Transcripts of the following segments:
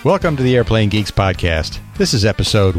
Welcome to the Airplane Geeks podcast. This is episode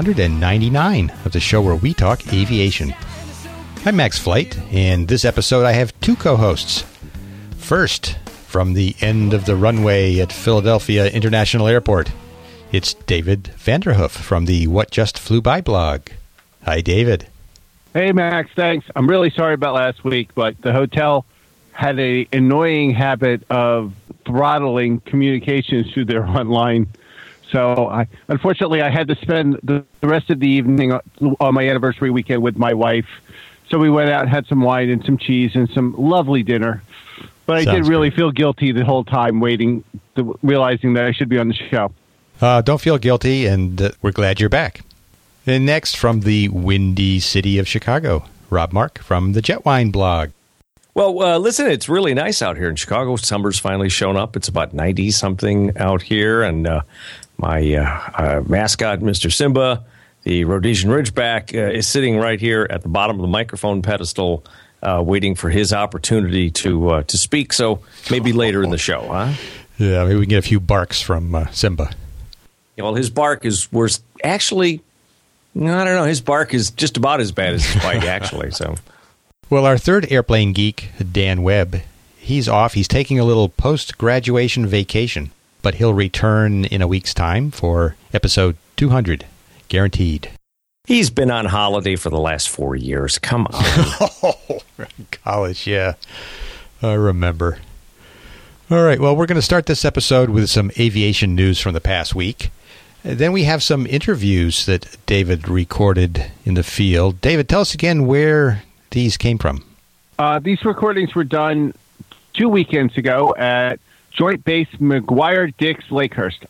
199 of the show where we talk aviation. I'm Max Flight, and this episode I have two co-hosts. First, from the end of the runway at Philadelphia International Airport, it's David Vanderhoof from the What Just Flew By blog. Hi, David. Hey, Max, thanks. I'm really sorry about last week, but the hotel had an annoying habit of throttling communications through their online. So, unfortunately, I had to spend the rest of the evening on my anniversary weekend with my wife. So we went out and had some wine and some cheese and some lovely dinner. But I did really feel guilty the whole time realizing that I should be on the show. Don't feel guilty, and we're glad you're back. And next, from the windy city of Chicago, Rob Mark from the Jetwine blog. Well, listen, it's really nice out here in Chicago. Summer's finally shown up. It's about 90-something out here, and my mascot, Mr. Simba, the Rhodesian Ridgeback, is sitting right here at the bottom of the microphone pedestal, waiting for his opportunity to speak. So maybe later in the show, huh? Yeah, maybe we can get a few barks from Simba. Yeah, well, his bark is worse. Actually, I don't know. His bark is just about as bad as his bite, actually. So. Well, our third airplane geek, Dan Webb, he's off. He's taking a little post-graduation vacation, but he'll return in a week's time for episode 200, guaranteed. He's been on holiday for the last 4 years. Come on. College, yeah. I remember. All right, well, we're going to start this episode with some aviation news from the past week. Then we have some interviews that David recorded in the field. David, tell us again where these came from. These recordings were done 2 weekends ago at Joint Base McGuire-Dix Lakehurst.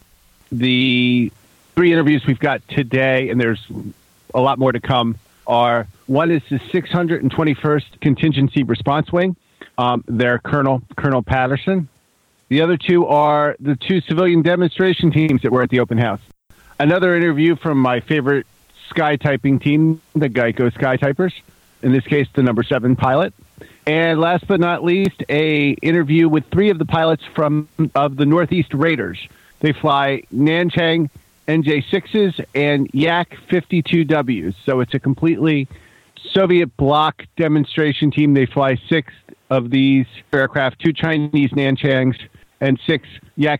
The 3 interviews we've got today, and there's a lot more to come, are one is the 621st Contingency Response Wing. They're Colonel Patterson. The other 2 are the 2 civilian demonstration teams that were at the open house. Another interview from my favorite sky typing team, the Geico Sky Typers. In this case, the number 7 pilot. And last but not least, a interview with 3 of the pilots of the Northeast Raiders. They fly Nanchang NJ6s and Yak 52Ws. So it's a completely Soviet bloc demonstration team. They fly 6 of these aircraft, 2 Chinese Nanchangs and 6 Yak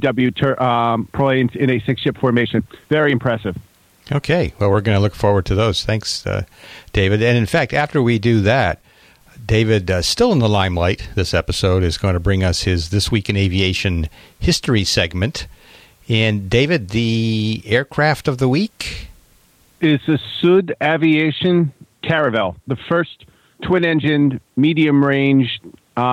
52W planes in a 6-ship formation. Very impressive. Okay, well, we're going to look forward to those. Thanks, David. And in fact, after we do that, David, still in the limelight this episode, is going to bring us his This Week in Aviation history segment. And David, the aircraft of the week? Is the Sud Aviation Caravelle, the first twin-engined, medium-range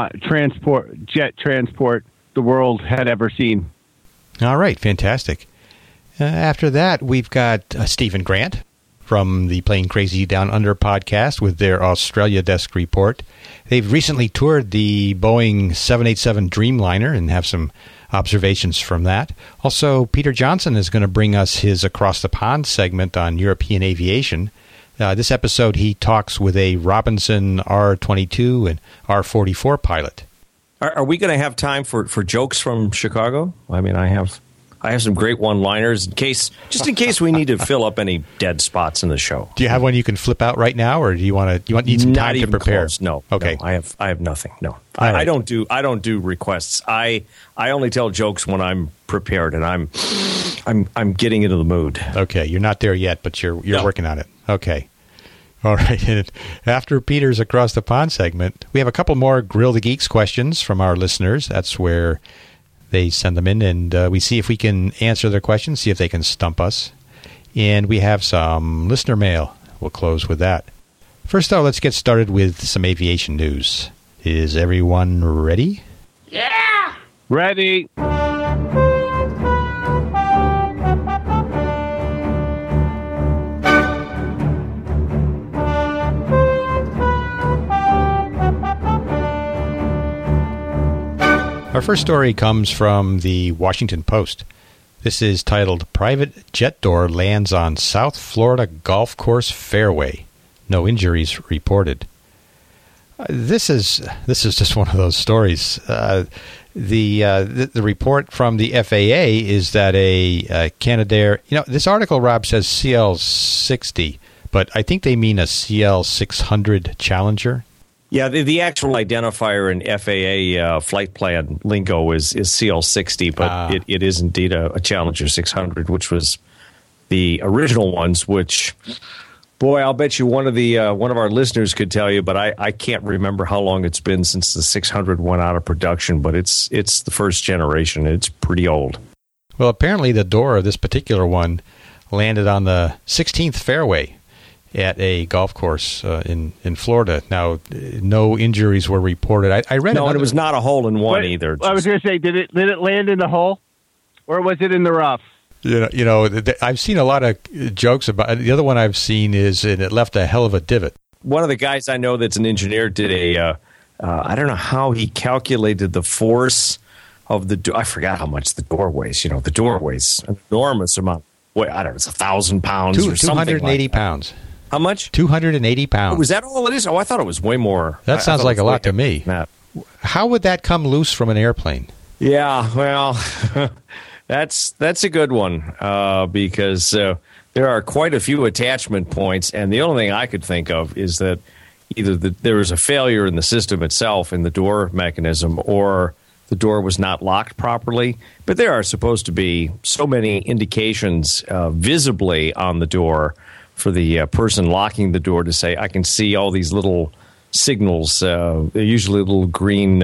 jet transport the world had ever seen. All right, fantastic. After that, we've got Stephen Grant from the Plane Crazy Down Under podcast with their Australia Desk report. They've recently toured the Boeing 787 Dreamliner and have some observations from that. Also, Peter Johnson is going to bring us his Across the Pond segment on European aviation. This episode, he talks with a Robinson R-22 and R-44 pilot. Are we going to have time for jokes from Chicago? I mean, I have some great one-liners in case we need to fill up any dead spots in the show. Do you have one you can flip out right now, or do you need some time to prepare? Close. No. Okay. No, I have nothing. No. Right. I don't do requests. I only tell jokes when I'm prepared and I'm getting into the mood. Okay, you're not there yet, but you're working on it. Okay. All right. And after Peter's Across the Pond segment, we have a couple more Grill the Geeks questions from our listeners. That's where they send them in, and we see if we can answer their questions, see if they can stump us. And we have some listener mail. We'll close with that. First, though, let's get started with some aviation news. Is everyone ready? Yeah! Ready. Our first story comes from the Washington Post. This is titled, Private Jet Door Lands on South Florida Golf Course Fairway. No injuries reported. This is just one of those stories. The report from the FAA is that a Canadair, this article, Rob, says CL60, but I think they mean a CL600 Challenger. Yeah, the actual identifier in FAA flight plan lingo is CL60, but it is indeed a Challenger 600, which was the original ones, which... Boy, I'll bet you one of our listeners could tell you, but I can't remember how long it's been since the 600 went out of production. But it's the first generation. It's pretty old. Well, apparently the door of this particular one landed on the 16th fairway at a golf course in Florida. Now, no injuries were reported. I read. No, and it was not a hole in one either. I was going to say, did it land in the hole, or was it in the rough? I've seen a lot of jokes about it. The other one I've seen is it left a hell of a divot. One of the guys I know that's an engineer did I don't know how he calculated the force of the door. I forgot how much the door weighs. The door weighs an enormous amount. I don't know, it's 1,000 pounds or something. 280 pounds. How much? 280 pounds. Oh, was that all it is? Oh, I thought it was way more. That sounds like a lot to me. How would that come loose from an airplane? Yeah, well... That's a good one because there are quite a few attachment points, and the only thing I could think of is that either there was a failure in the system itself, in the door mechanism, or the door was not locked properly. But there are supposed to be so many indications visibly on the door for the person locking the door to say, I can see all these little signals. They're usually little green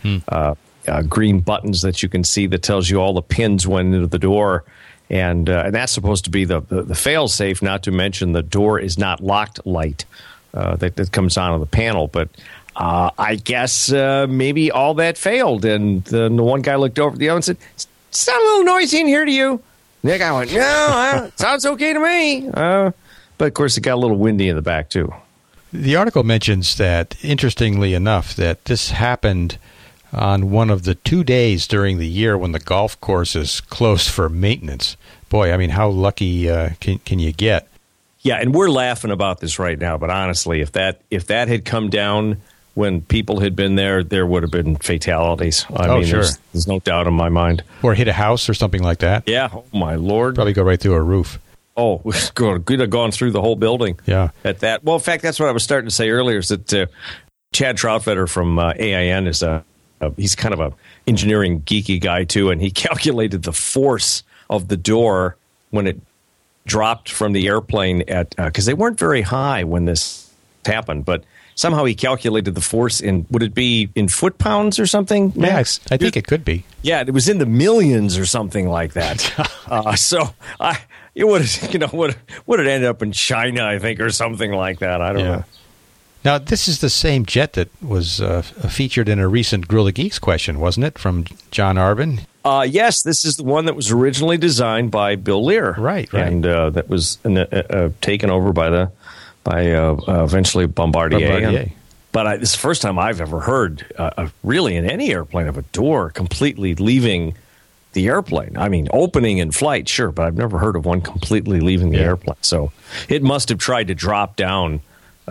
green buttons that you can see that tells you all the pins went into the door, and that's supposed to be the fail safe. Not to mention the door is not locked light that comes on the panel. But I guess maybe all that failed, and the one guy looked over at the other and said, "Sound a little noisy in here to you?" And the guy went, "No, it sounds okay to me." But of course, it got a little windy in the back too. The article mentions that, interestingly enough, that this happened on one of the 2 days during the year when the golf course is closed for maintenance. Boy, I mean, how lucky can you get? Yeah, and we're laughing about this right now, but honestly, if that had come down when people had been there would have been fatalities. I mean, sure. There's no doubt in my mind. Or hit a house or something like that. Yeah, oh my Lord. Probably go right through a roof. Oh, could have gone through the whole building. Yeah. At that. Well, in fact, that's what I was starting to say earlier, is that Chad Troutvetter from AIN is he's kind of a engineering geeky guy too, and he calculated the force of the door when it dropped from the airplane because they weren't very high when this happened, but somehow he calculated the force in, would it be in foot-pounds or something, Max? Yeah, I think it could be. Yeah, it was in the millions or something like that. So it would have ended up in China, I think, or something like that. I don't know. Now, this is the same jet that was featured in a recent Grill the Geeks question, wasn't it, from John Arbin? Yes, this is the one that was originally designed by Bill Lear. Right. And that was taken over by eventually Bombardier. But this is the first time I've ever heard, really in any airplane, of a door completely leaving the airplane. I mean, opening in flight, sure, but I've never heard of one completely leaving the airplane. So it must have tried to drop down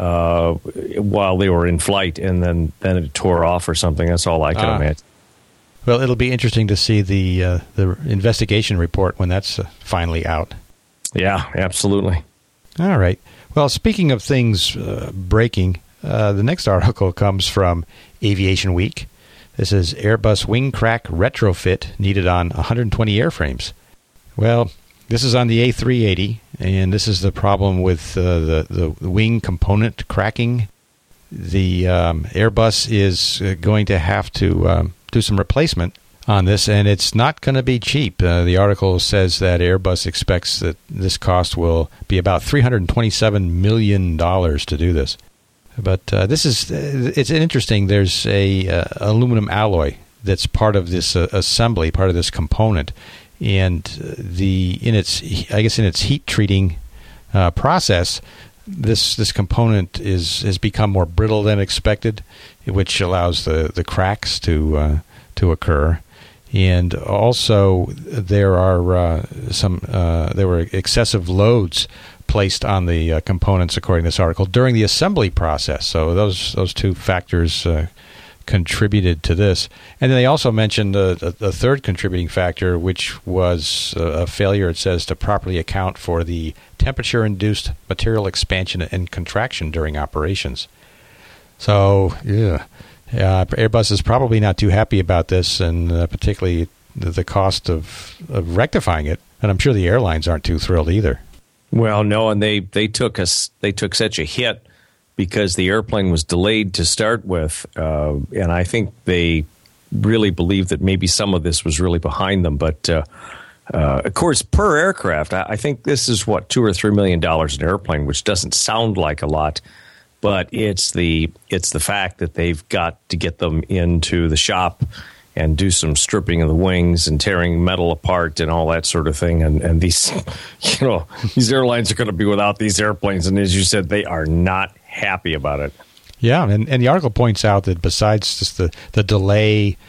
while they were in flight, and then it tore off or something. That's all I can imagine. Well, it'll be interesting to see the investigation report when that's finally out. Yeah, absolutely. All right. Well, speaking of things breaking, the next article comes from Aviation Week. This is Airbus wing crack retrofit needed on 120 airframes. Well, this is on the A380, and this is the problem with the wing component cracking. The Airbus is going to have to do some replacement on this, and it's not going to be cheap. The article says that Airbus expects that this cost will be about $327 million to do this. But it's interesting. There's a aluminum alloy that's part of this assembly, part of this component. And in its heat treating process, this component has become more brittle than expected, which allows the cracks to occur. And also, there were excessive loads placed on the components, according to this article, during the assembly process. So those two factors contributed to this. And then they also mentioned a third contributing factor, which was a failure, it says, to properly account for the temperature-induced material expansion and contraction during operations. So, Airbus is probably not too happy about this, and particularly the cost of rectifying it. And I'm sure the airlines aren't too thrilled either. Well, no, and they took such a hit because the airplane was delayed to start with, and I think they really believed that maybe some of this was really behind them. But of course, per aircraft, I think this is what $2 or $3 million an airplane, which doesn't sound like a lot. But it's the fact that they've got to get them into the shop and do some stripping of the wings and tearing metal apart and all that sort of thing. And these, these airlines are going to be without these airplanes. And as you said, they are not happy about it. Yeah, and the article points out that besides just the delay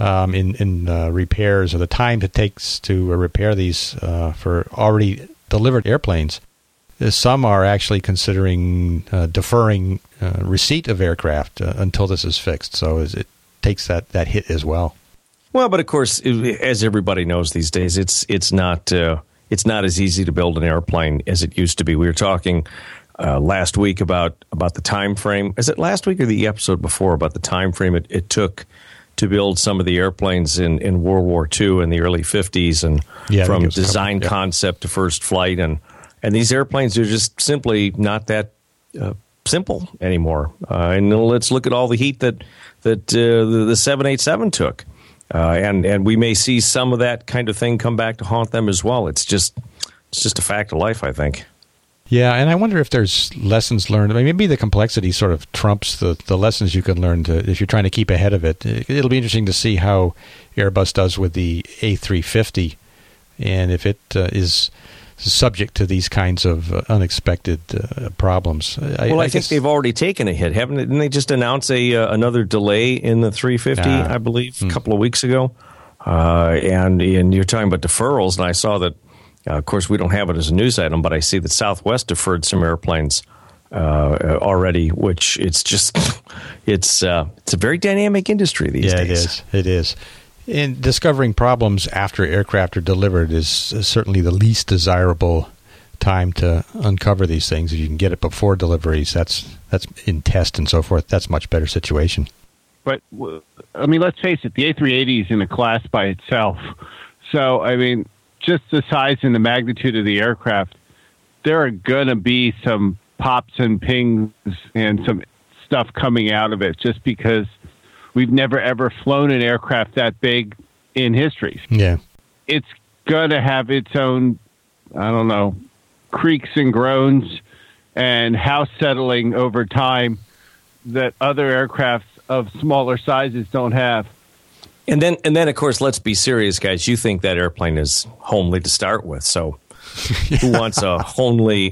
in repairs, or the time it takes to repair these for already delivered airplanes, some are actually considering deferring receipt of aircraft until this is fixed. So it takes that hit as well. Well, but of course, as everybody knows these days, it's not as easy to build an airplane as it used to be. We were talking last week about the time frame. Is it last week or the episode before about the time frame it took to build some of the airplanes in World War II in the early 50s, and from design concept to first flight, and these airplanes are just simply not that simple anymore. And let's look at all the heat that the 787 took, and we may see some of that kind of thing come back to haunt them as well. It's just a fact of life, I think. Yeah, and I wonder if there's lessons learned. I mean, maybe the complexity sort of trumps the lessons you can learn if you're trying to keep ahead of it. It'll be interesting to see how Airbus does with the A350, and if it is subject to these kinds of unexpected problems. I think they've already taken a hit, haven't they? Didn't they just announce another delay in the 350, I believe, a couple of weeks ago? And you're talking about deferrals, and I saw that, of course, we don't have it as a news item, but I see that Southwest deferred some airplanes already, which it's a very dynamic industry these days. Yeah, it is. And discovering problems after aircraft are delivered is certainly the least desirable time to uncover these things. If you can get it before deliveries, that's in test and so forth. That's a much better situation. But, I mean, let's face it, the A380 is in a class by itself. So, I mean, just the size and the magnitude of the aircraft, there are going to be some pops and pings and some stuff coming out of it just because we've never, ever flown an aircraft that big in history. Yeah. It's going to have its own, I don't know, creaks and groans and house settling over time that other aircrafts of smaller sizes don't have. And then, of course, let's be serious, guys. You think that airplane is homely to start with. So who wants a homely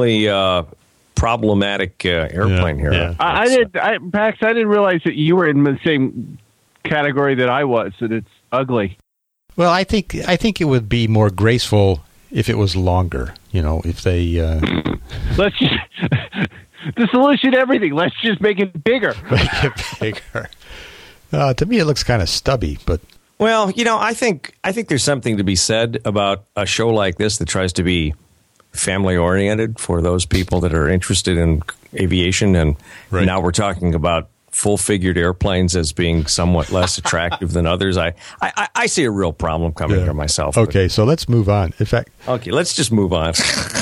problematic airplane here? Yeah. Max, I didn't realize that you were in the same category that I was, that it's ugly. Well, I think it would be more graceful if it was longer. If they let's just the solution to everything. Let's just make it bigger. Make it bigger. To me, it looks kind of stubby, but well, I think there's something to be said about a show like this that tries to be family oriented for those people that are interested in aviation, and now we're talking about full-figured airplanes as being somewhat less attractive than others. I see a real problem coming here myself. Okay, so let's move on. In fact, let's just move on.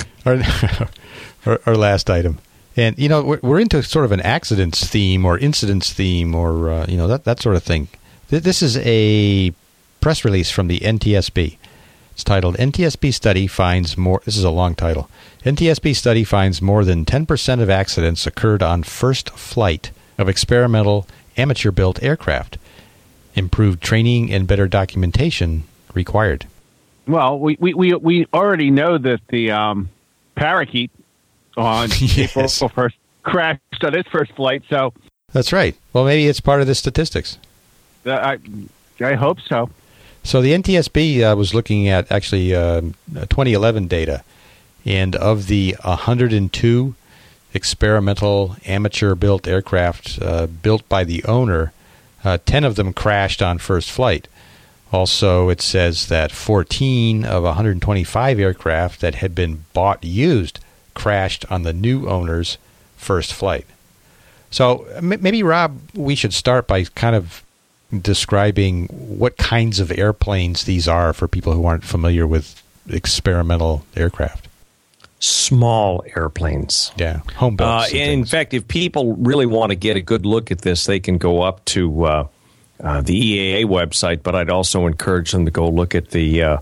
our last item. And, we're into sort of an accidents theme or incidents theme or, that sort of thing. This is a press release from the NTSB. It's titled, NTSB Study Finds More... This is a long title. NTSB Study finds more than 10% of accidents occurred on first flight of experimental amateur-built aircraft. Improved training and better documentation required. Well, we already know that the Parakeet on April 1st crashed on its first flight, so... That's right. Well, maybe it's part of the statistics. I hope so. So the NTSB was looking at actually 2011 data, and of the 102 experimental amateur-built aircraft built by the owner, 10 of them crashed on first flight. Also, it says that 14 of 125 aircraft that had been bought used crashed on the new owner's first flight. So maybe, Rob, we should start by kind of describing what kinds of airplanes these are for people who aren't familiar with experimental aircraft. Small airplanes. Yeah, home built. In fact, if people really want to get a good look at this, they can go up to the EAA website, but I'd also encourage them to go look at the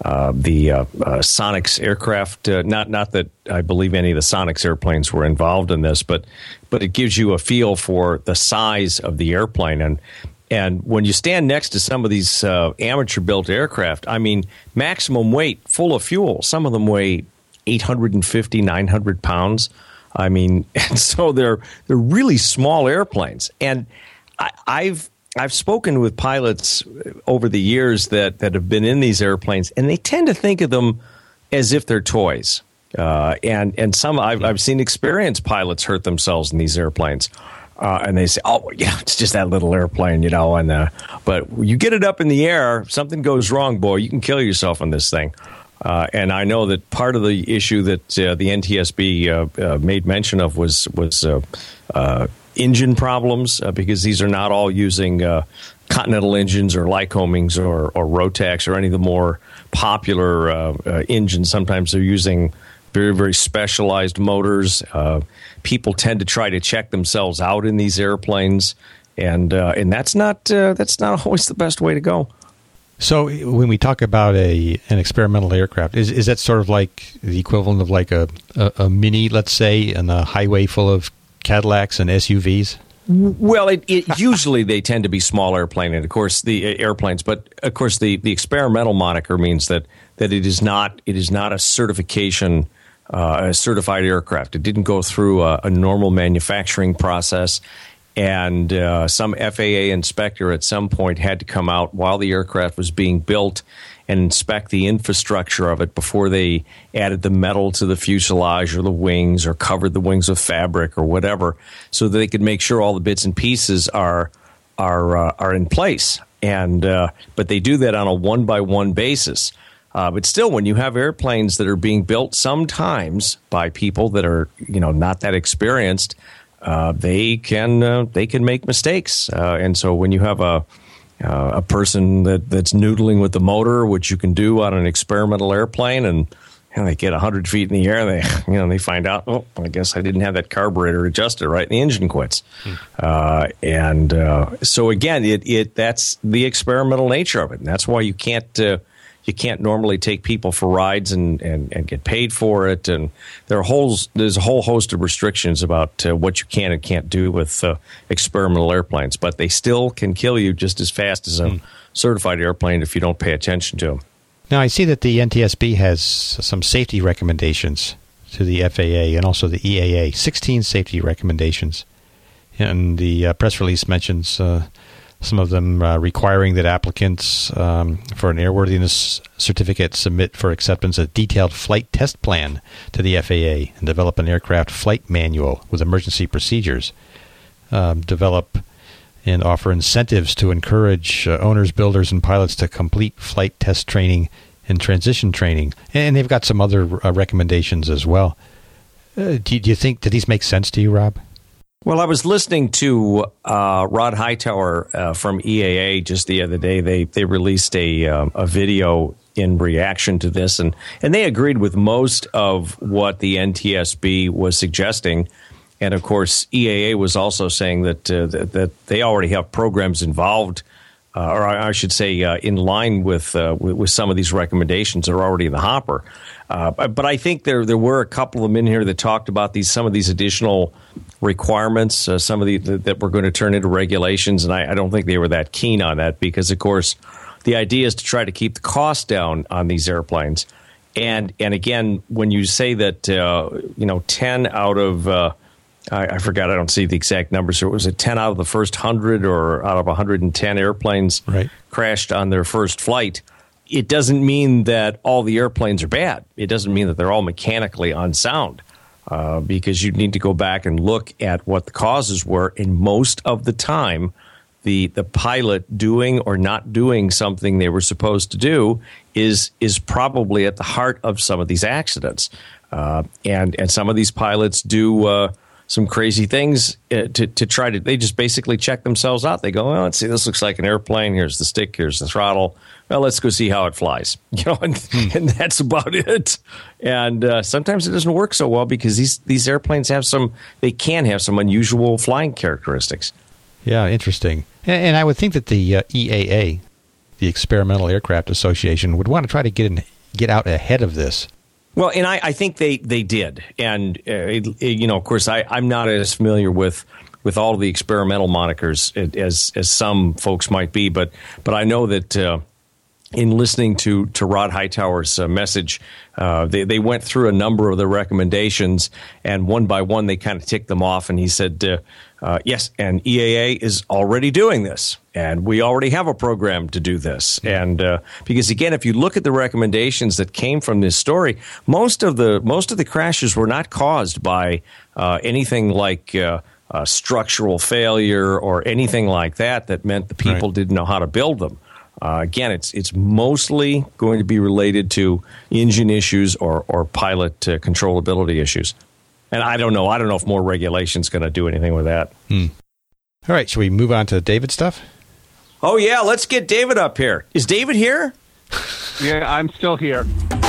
Sonex aircraft. Not that I believe any of the Sonex airplanes were involved in this, but it gives you a feel for the size of the airplane. And when you stand next to some of these amateur-built aircraft, I mean, maximum weight, full of fuel. Some of them weigh 850, 900 pounds. I mean, and so they're really small airplanes. And I've spoken with pilots over the years that have been in these airplanes, and they tend to think of them as if they're toys. And some I've seen experienced pilots hurt themselves in these airplanes. And they say, "Oh, yeah, it's just that little airplane, you know." And but you get it up in the air, something goes wrong, boy, you can kill yourself on this thing. And I know that part of the issue that the NTSB made mention of was engine problems, because these are not all using Continental engines or Lycomings or Rotax or any of the more popular engines. Sometimes they're using very, very specialized motors. People tend to try to check themselves out in these airplanes, and that's not always the best way to go. So when we talk about an experimental aircraft, is that sort of like the equivalent of like a Mini, let's say, on a highway full of Cadillacs and SUVs? Well, it usually they tend to be small airplane, and of course the airplanes. But of course, the experimental moniker means that it is not a certification. A certified aircraft. It didn't go through a normal manufacturing process, and some FAA inspector at some point had to come out while the aircraft was being built and inspect the infrastructure of it before they added the metal to the fuselage or the wings or covered the wings with fabric or whatever, so that they could make sure all the bits and pieces are in place. And but they do that on a one-by-one basis. But still, when you have airplanes that are being built sometimes by people that are, not that experienced, they can make mistakes. And so when you have a person that's noodling with the motor, which you can do on an experimental airplane, and they get 100 feet in the air, and they find out, oh, I guess I didn't have that carburetor adjusted right, and the engine quits. So again, that's the experimental nature of it, and that's why you can't normally take people for rides and get paid for it. And there's a whole host of restrictions about what you can and can't do with experimental airplanes. But they still can kill you just as fast as a certified airplane if you don't pay attention to them. Now, I see that the NTSB has some safety recommendations to the FAA and also the EAA, 16 safety recommendations. And the press release mentions some of them requiring that applicants for an airworthiness certificate submit for acceptance a detailed flight test plan to the FAA and develop an aircraft flight manual with emergency procedures. Develop and offer incentives to encourage owners, builders, and pilots to complete flight test training and transition training. And they've got some other recommendations as well. Do you think, do these make sense to you, Rob? Well, I was listening to Rod Hightower from EAA just the other day. They released a video in reaction to this, and they agreed with most of what the NTSB was suggesting. And of course, EAA was also saying that they already have programs involved, or I should say, in line with some of these recommendations are already in the hopper. But I think there were a couple of them in here that talked about some of these additional requirements, some of that were going to turn into regulations, and I don't think they were that keen on that because, of course, the idea is to try to keep the cost down on these airplanes. And again, when you say that 10 out of I forgot, I don't see the exact numbers. So it was a 10 out of the first 100 or out of 110 airplanes crashed on their first flight. It doesn't mean that all the airplanes are bad. It doesn't mean that they're all mechanically unsound, because you need to go back and look at what the causes were. And most of the time, the pilot doing or not doing something they were supposed to do is probably at the heart of some of these accidents. And some of these pilots do some crazy things to try to. They just basically check themselves out. They go, well, let's see, this looks like an airplane. Here's the stick. Here's the throttle. Well, let's go see how it flies. And that's about it. And sometimes it doesn't work so well because these airplanes can have some unusual flying characteristics. Yeah, interesting. And I would think that the EAA, the Experimental Aircraft Association, would want to try to get out ahead of this. Well, and I think they did. And, of course, I'm not as familiar with all the experimental monikers as some folks might be. But I know that in listening to Rod Hightower's message, they went through a number of the recommendations, and one by one they kind of ticked them off. And he said, yes, and EAA is already doing this, and we already have a program to do this. And because, again, if you look at the recommendations that came from this story, most of the crashes were not caused by anything like structural failure or anything like that meant the people didn't know how to build them. Again, it's mostly going to be related to engine issues or pilot controllability issues. And I don't know if more regulation is going to do anything with that. All right, shall we move on to David stuff? Oh, yeah, let's get David up here. Is David here? Yeah, I'm still here.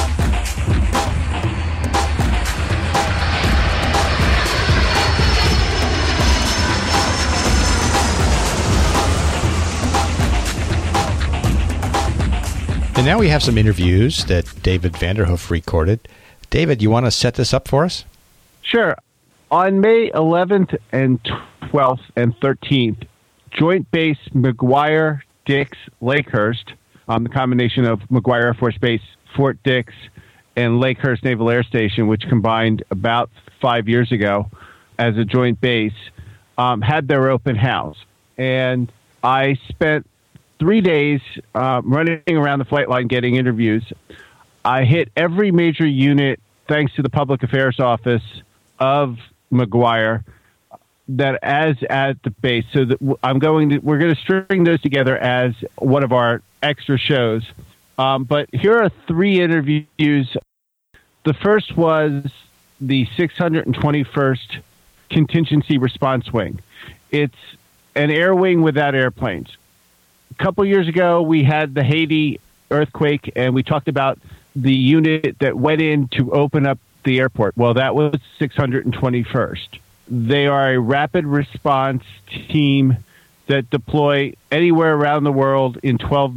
And now we have some interviews that David Vanderhoof recorded. David, you want to set this up for us? Sure. On May 11th and 12th and 13th, Joint Base McGuire Dix Lakehurst, the combination of McGuire Air Force Base, Fort Dix, and Lakehurst Naval Air Station, which combined about 5 years ago as a joint base, had their open house. And I spent 3 days running around the flight line getting interviews. I hit every major unit, thanks to the public affairs office of McGuire, that as at the base. So that we're going to string those together as one of our extra shows. But here are 3 interviews. The first was the 621st Contingency Response Wing. It's an air wing without airplanes. A couple years ago, we had the Haiti earthquake, and we talked about the unit that went in to open up the airport. Well, that was 621st. They are a rapid response team that deploy anywhere around the world in 12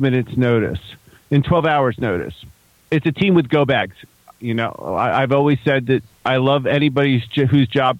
hours notice. It's a team with go bags. I've always said that I love anybody whose job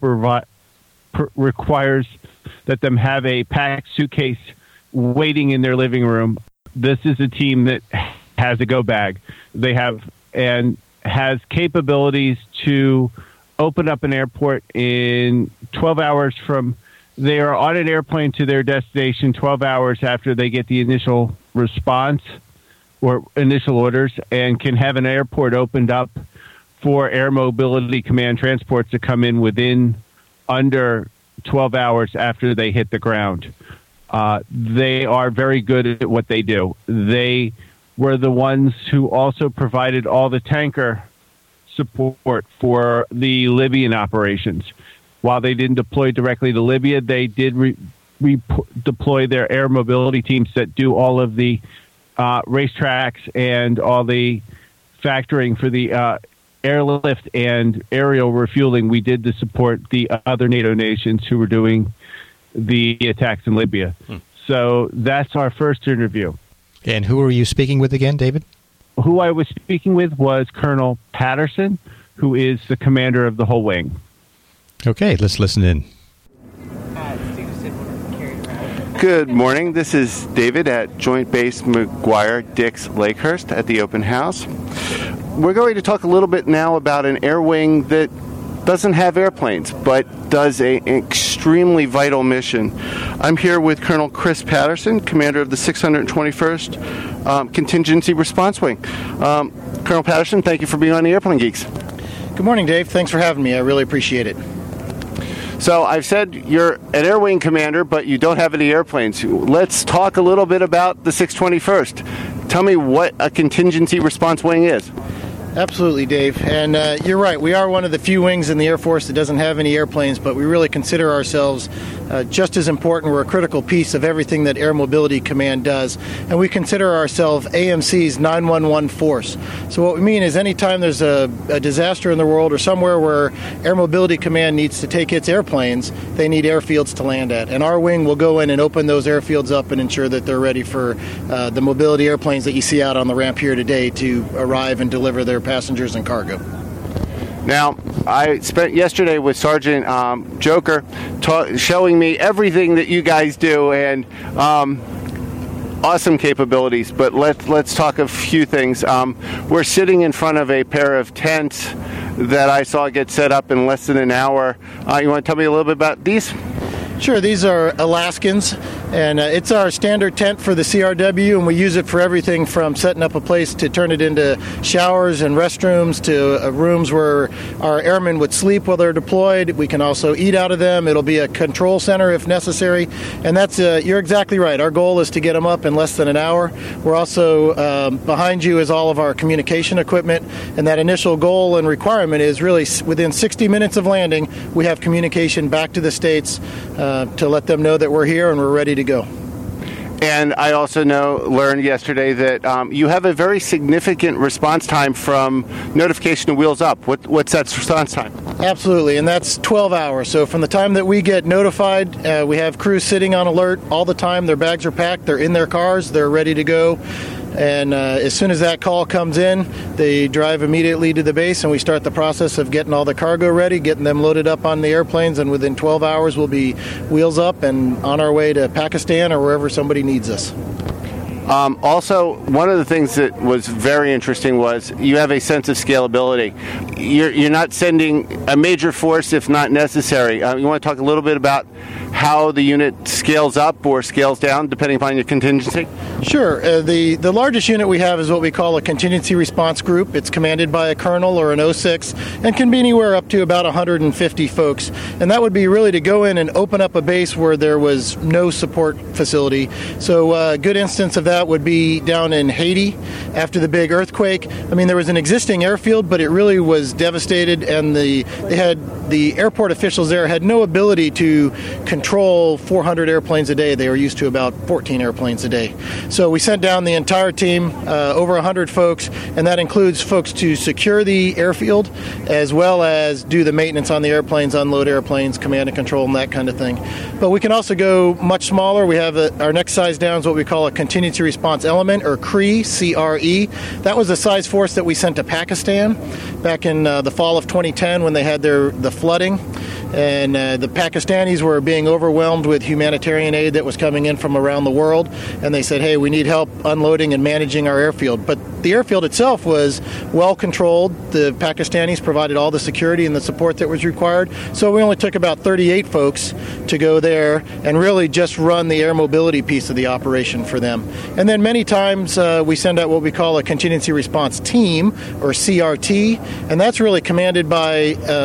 requires that them have a packed suitcase waiting in their living room. This is a team that has a go bag. They have and has capabilities to open up an airport in 12 hours from they are on an airplane to their destination 12 hours after they get the initial response or initial orders, and can have an airport opened up for Air Mobility Command transports to come in within under 12 hours after they hit the ground. They are very good at what they do. They were the ones who also provided all the tanker support for the Libyan operations. While they didn't deploy directly to Libya, they did deploy their air mobility teams that do all of the racetracks and all the factoring for the airlift and aerial refueling. We did to support the other NATO nations who were doing the attacks in Libya. So that's our first interview. And who were you speaking with again, David? Who I was speaking with was Colonel Patterson, who is the commander of the whole wing. Okay, let's listen in. Good morning. This is David at Joint Base McGuire Dix Lakehurst at the open house. We're going to talk a little bit now about an air wing that doesn't have airplanes, but does an extremely vital mission. I'm here with Colonel Chris Patterson, commander of the 621st Contingency Response Wing. Colonel Patterson, thank you for being on the Airplane Geeks. Good morning, Dave. Thanks for having me. I really appreciate it. So I've said you're an Air Wing commander, but you don't have any airplanes. Let's talk a little bit about the 621st. Tell me what a contingency response wing is. Absolutely, Dave. And you're right. We are one of the few wings in the Air Force that doesn't have any airplanes, but we really consider ourselves just as important. We're a critical piece of everything that Air Mobility Command does. And we consider ourselves AMC's 911 force. So what we mean is anytime there's a disaster in the world or somewhere where Air Mobility Command needs to take its airplanes, they need airfields to land at. And our wing will go in and open those airfields up and ensure that they're ready for the mobility airplanes that you see out on the ramp here today to arrive and deliver their passengers and cargo. Now, I spent yesterday with Sergeant Joker showing me everything that you guys do, and awesome capabilities. But let's talk a few things. We're sitting in front of a pair of tents that I saw get set up in less than an hour. You want to tell me a little bit about these? Sure, these are Alaskans, and it's our standard tent for the CRW, and we use it for everything from setting up a place to turn it into showers and restrooms to rooms where our airmen would sleep while they're deployed. We can also eat out of them. It'll be a control center if necessary, and that's you're exactly right. Our goal is to get them up in less than an hour. We're also, behind you is all of our communication equipment, and that initial goal and requirement is really within 60 minutes of landing, we have communication back to the States to let them know that we're here and we're ready to go. And I also learned yesterday that you have a very significant response time from notification to wheels up. What's that response time? Absolutely, and that's 12 hours. So from the time that we get notified, we have crews sitting on alert all the time. Their bags are packed, they're in their cars, they're ready to go. And as soon as that call comes in, they drive immediately to the base, and we start the process of getting all the cargo ready, getting them loaded up on the airplanes, and within 12 hours we'll be wheels up and on our way to Pakistan or wherever somebody needs us. Also, one of the things that was very interesting was you have a sense of scalability. You're not sending a major force if not necessary. You want to talk a little bit about how the unit scales up or scales down depending upon your contingency? Sure. The largest unit we have is what we call a contingency response group. It's commanded by a colonel or an 06 and can be anywhere up to about 150 folks. And that would be really to go in and open up a base where there was no support facility. So a good instance of that would be down in Haiti after the big earthquake. I mean, there was an existing airfield, but it really was devastated, and the airport officials there had no ability to control 400 airplanes a day. They were used to about 14 airplanes a day. So we sent down the entire team, over 100 folks, and that includes folks to secure the airfield as well as do the maintenance on the airplanes, unload airplanes, command and control, and that kind of thing. But we can also go much smaller. We have our next size down is what we call a contingency response element, or CRE, C-R-E. That was a size force that we sent to Pakistan back in the fall of 2010 when they had the flooding. And the Pakistanis were being overwhelmed with humanitarian aid that was coming in from around the world. And they said, hey, we need help unloading and managing our airfield. But the airfield itself was well controlled. The Pakistanis provided all the security and the support that was required. So we only took about 38 folks to go there and really just run the air mobility piece of the operation for them. And then many times we send out what we call a contingency response team, or CRT. And that's really commanded by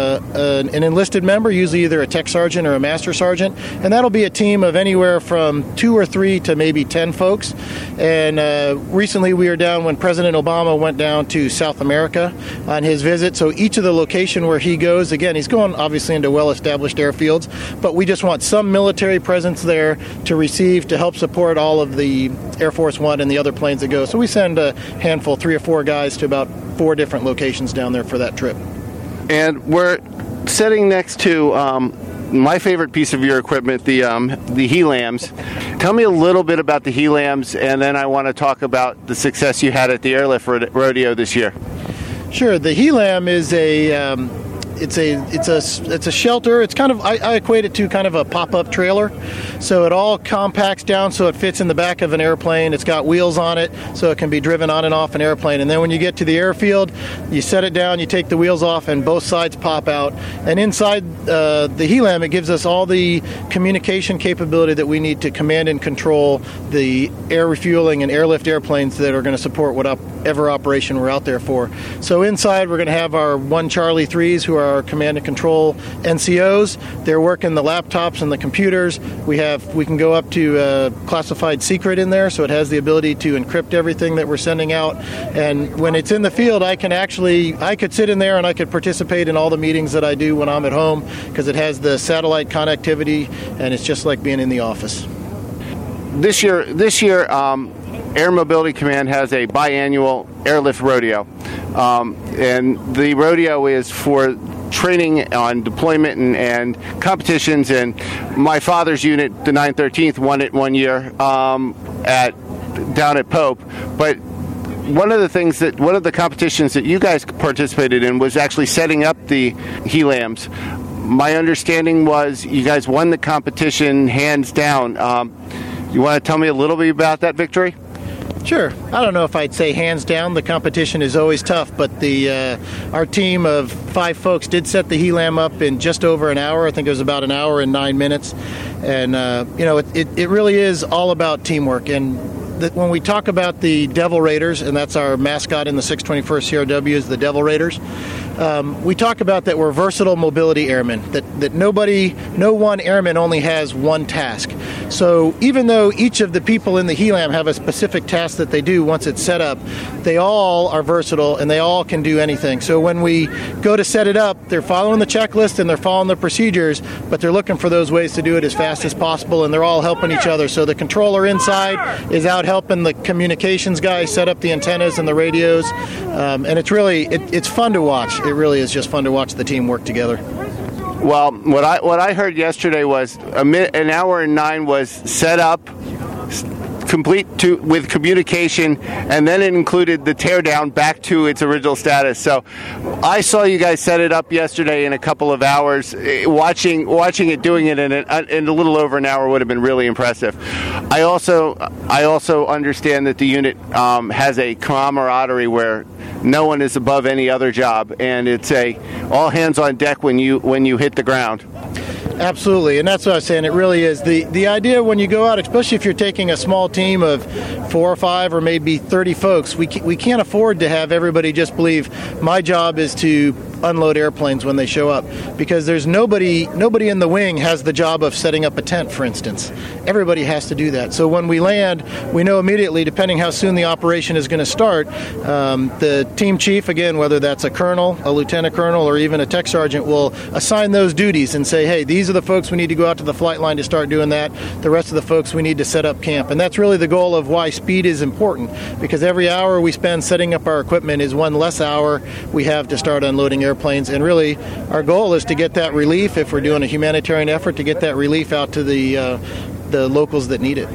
an enlisted member, usually either a tech sergeant or a master sergeant, and that'll be a team of anywhere from 2 or 3 to maybe 10 folks. And recently we were down when President Obama went down to South America on his visit, so each of the location where he goes, again, he's going obviously into well-established airfields, but we just want some military presence there to receive, to help support all of the Air Force One and the other planes that go. So we send a handful, 3 or 4 guys to about 4 different locations down there for that trip. And we're sitting next to my favorite piece of your equipment, the HELAMs. Tell me a little bit about the HELAMs, and then I want to talk about the success you had at the Airlift Rodeo this year. Sure. The HELAM is it's a shelter. It's kind of, I equate it to kind of a pop-up trailer. So it all compacts down so it fits in the back of an airplane. It's got wheels on it so it can be driven on and off an airplane. And then when you get to the airfield, you set it down, you take the wheels off, and both sides pop out. And inside the HELAM, it gives us all the communication capability that we need to command and control the air refueling and airlift airplanes that are going to support whatever operation we're out there for. So inside, we're going to have our 1 Charlie 3s, who are our command and control NCOs. They're working the laptops and the computers. We can go up to classified secret in there, so it has the ability to encrypt everything that we're sending out. And when it's in the field, I could sit in there and I could participate in all the meetings that I do when I'm at home, because it has the satellite connectivity, and it's just like being in the office. This year, Air Mobility Command has a biannual airlift rodeo, and the rodeo is for training on deployment and competitions. And my father's unit, the 913th, won it one year down at Pope. But one of the competitions that you guys participated in was actually setting up the HELAMs. My understanding was you guys won the competition hands down. You want to tell me a little bit about that victory? Sure. I don't know if I'd say hands down. The competition is always tough, but our team of 5 folks did set the HELAM up in just over an hour. I think it was about an hour and 9 minutes. And, it really is all about teamwork. And when we talk about the Devil Raiders, and that's our mascot in the 621st CRW is the Devil Raiders, we talk about that we're versatile mobility airmen, that no one airman only has one task. So even though each of the people in the HELAM have a specific task that they do once it's set up, they all are versatile and they all can do anything. So when we go to set it up, they're following the checklist and they're following the procedures, but they're looking for those ways to do it as fast as possible, and they're all helping each other. So the controller inside is out helping the communications guy set up the antennas and the radios, and it's fun to watch. It really is just fun to watch the team work together. Well, what I heard yesterday was an hour and 9 was set up, complete with communication, and then it included the teardown back to its original status. So I saw you guys set it up yesterday in a couple of hours. Watching it, doing it in a little over an hour would have been really impressive. I also understand that the unit has a camaraderie where no one is above any other job, and it's all hands on deck when you hit the ground. Absolutely, and that's what I was saying. It really is. The idea when you go out, especially if you're taking a small team of 4 or 5 or maybe 30 folks, we can't afford to have everybody just believe my job is to unload airplanes when they show up, because there's nobody in the wing has the job of setting up a tent, for instance. Everybody has to do that. So when we land, we know immediately, depending how soon the operation is going to start, the team chief, again, whether that's a colonel, a lieutenant colonel, or even a tech sergeant, will assign those duties and say, hey, these are the folks we need to go out to the flight line to start doing that. The rest of the folks we need to set up camp. And that's really the goal of why speed is important, because every hour we spend setting up our equipment is one less hour we have to start unloading airplanes. And really, our goal is to get that relief, if we're doing a humanitarian effort, to get that relief out to the locals that need it.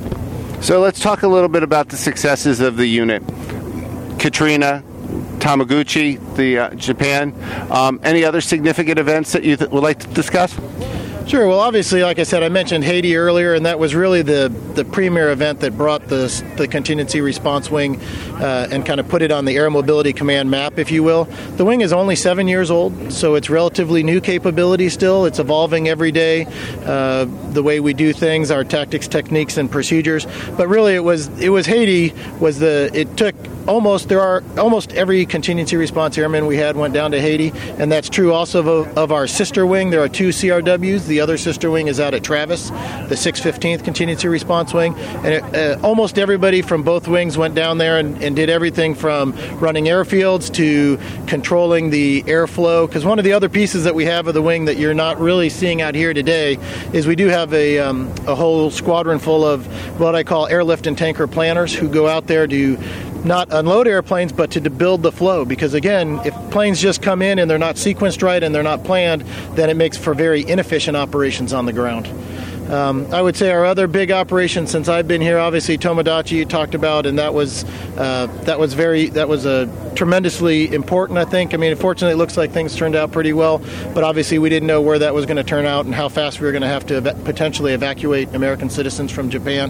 So let's talk a little bit about the successes of the unit. Katrina, Tamaguchi, the Japan. Any other significant events that you would like to discuss? Sure. Well, obviously, like I said, I mentioned Haiti earlier, and that was really the premier event that brought the contingency response wing and kind of put it on the Air Mobility Command map, if you will. The wing is only 7 years old, so it's relatively new capability still. It's evolving every day, the way we do things, our tactics, techniques, and procedures. But really, it was Haiti. It took almost every contingency response airman we had went down to Haiti, and that's true also of our sister wing. There are 2 CRWs. The other sister wing is out at Travis, the 615th Contingency Response Wing. And almost everybody from both wings went down there and did everything from running airfields to controlling the airflow. Because one of the other pieces that we have of the wing that you're not really seeing out here today is we do have a whole squadron full of what I call airlift and tanker planners who go out there to not unload airplanes, but to build the flow. Because again, if planes just come in and they're not sequenced right and they're not planned, then it makes for very inefficient operations on the ground. I would say our other big operation since I've been here, obviously Tomodachi you talked about, and that was tremendously important, I think. I mean, fortunately, it looks like things turned out pretty well, but obviously we didn't know where that was going to turn out and how fast we were going to have to potentially evacuate American citizens from Japan.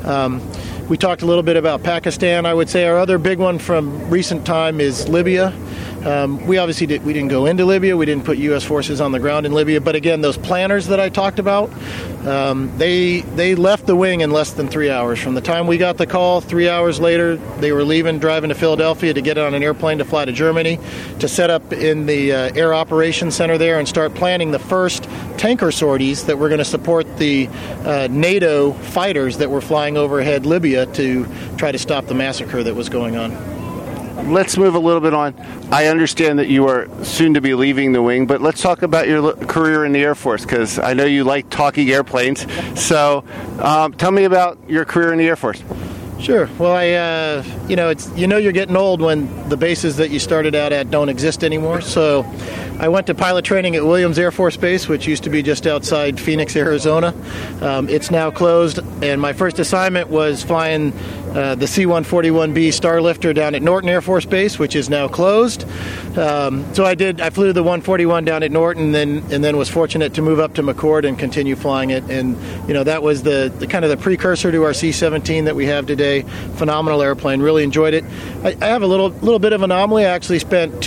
We talked a little bit about Pakistan. I would say our other big one from recent time is Libya. We obviously didn't go into Libya. We didn't put U.S. forces on the ground in Libya. But again, those planners that I talked about, they left the wing in less than 3 hours. From the time we got the call, 3 hours later, they were driving to Philadelphia to get on an airplane to fly to Germany, to set up in the Air Operations Center there and start planning the first tanker sorties that were going to support the NATO fighters that were flying overhead Libya to try to stop the massacre that was going on. Let's move a little bit on. I understand that you are soon to be leaving the wing, but let's talk about your career in the Air Force, because I know you like talking airplanes. So tell me about your career in the Air Force. Sure. Well, you're getting old when the bases that you started out at don't exist anymore. So I went to pilot training at Williams Air Force Base, which used to be just outside Phoenix, Arizona. It's now closed, and my first assignment was flying the C-141B Starlifter down at Norton Air Force Base, which is now closed. So I flew the 141 down at Norton, and then was fortunate to move up to McChord and continue flying it. And that was the kind of the precursor to our C-17 that we have today. Phenomenal airplane. Really enjoyed it. I have a little bit of anomaly. I actually spent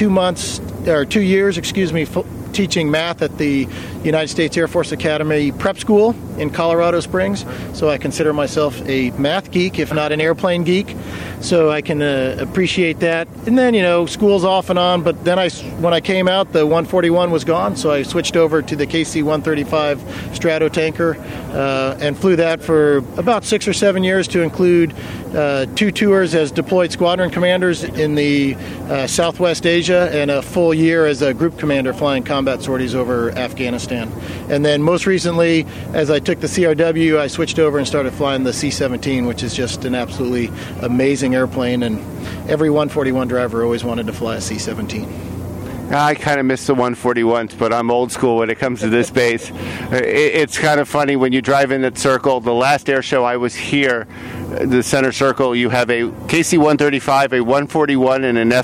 2 years, teaching math at the United States Air Force Academy prep school in Colorado Springs. So I consider myself a math geek, if not an airplane geek. So I can appreciate that. And then, school's off and on. But then when I came out, the 141 was gone. So I switched over to the KC-135 Stratotanker and flew that for about 6 or 7 years, to include 2 tours as deployed squadron commanders in the Southwest Asia and a full year as a group commander flying combat sorties over Afghanistan. And then most recently, as I took the CRW, I switched over and started flying the C-17, which is just an absolutely amazing airplane, and every 141 driver always wanted to fly a C-17. I kind of miss the 141s, but I'm old school when it comes to this base. It's kind of funny when you drive in that circle. The last air show I was here, the center circle, you have a KC-135, a 141, and an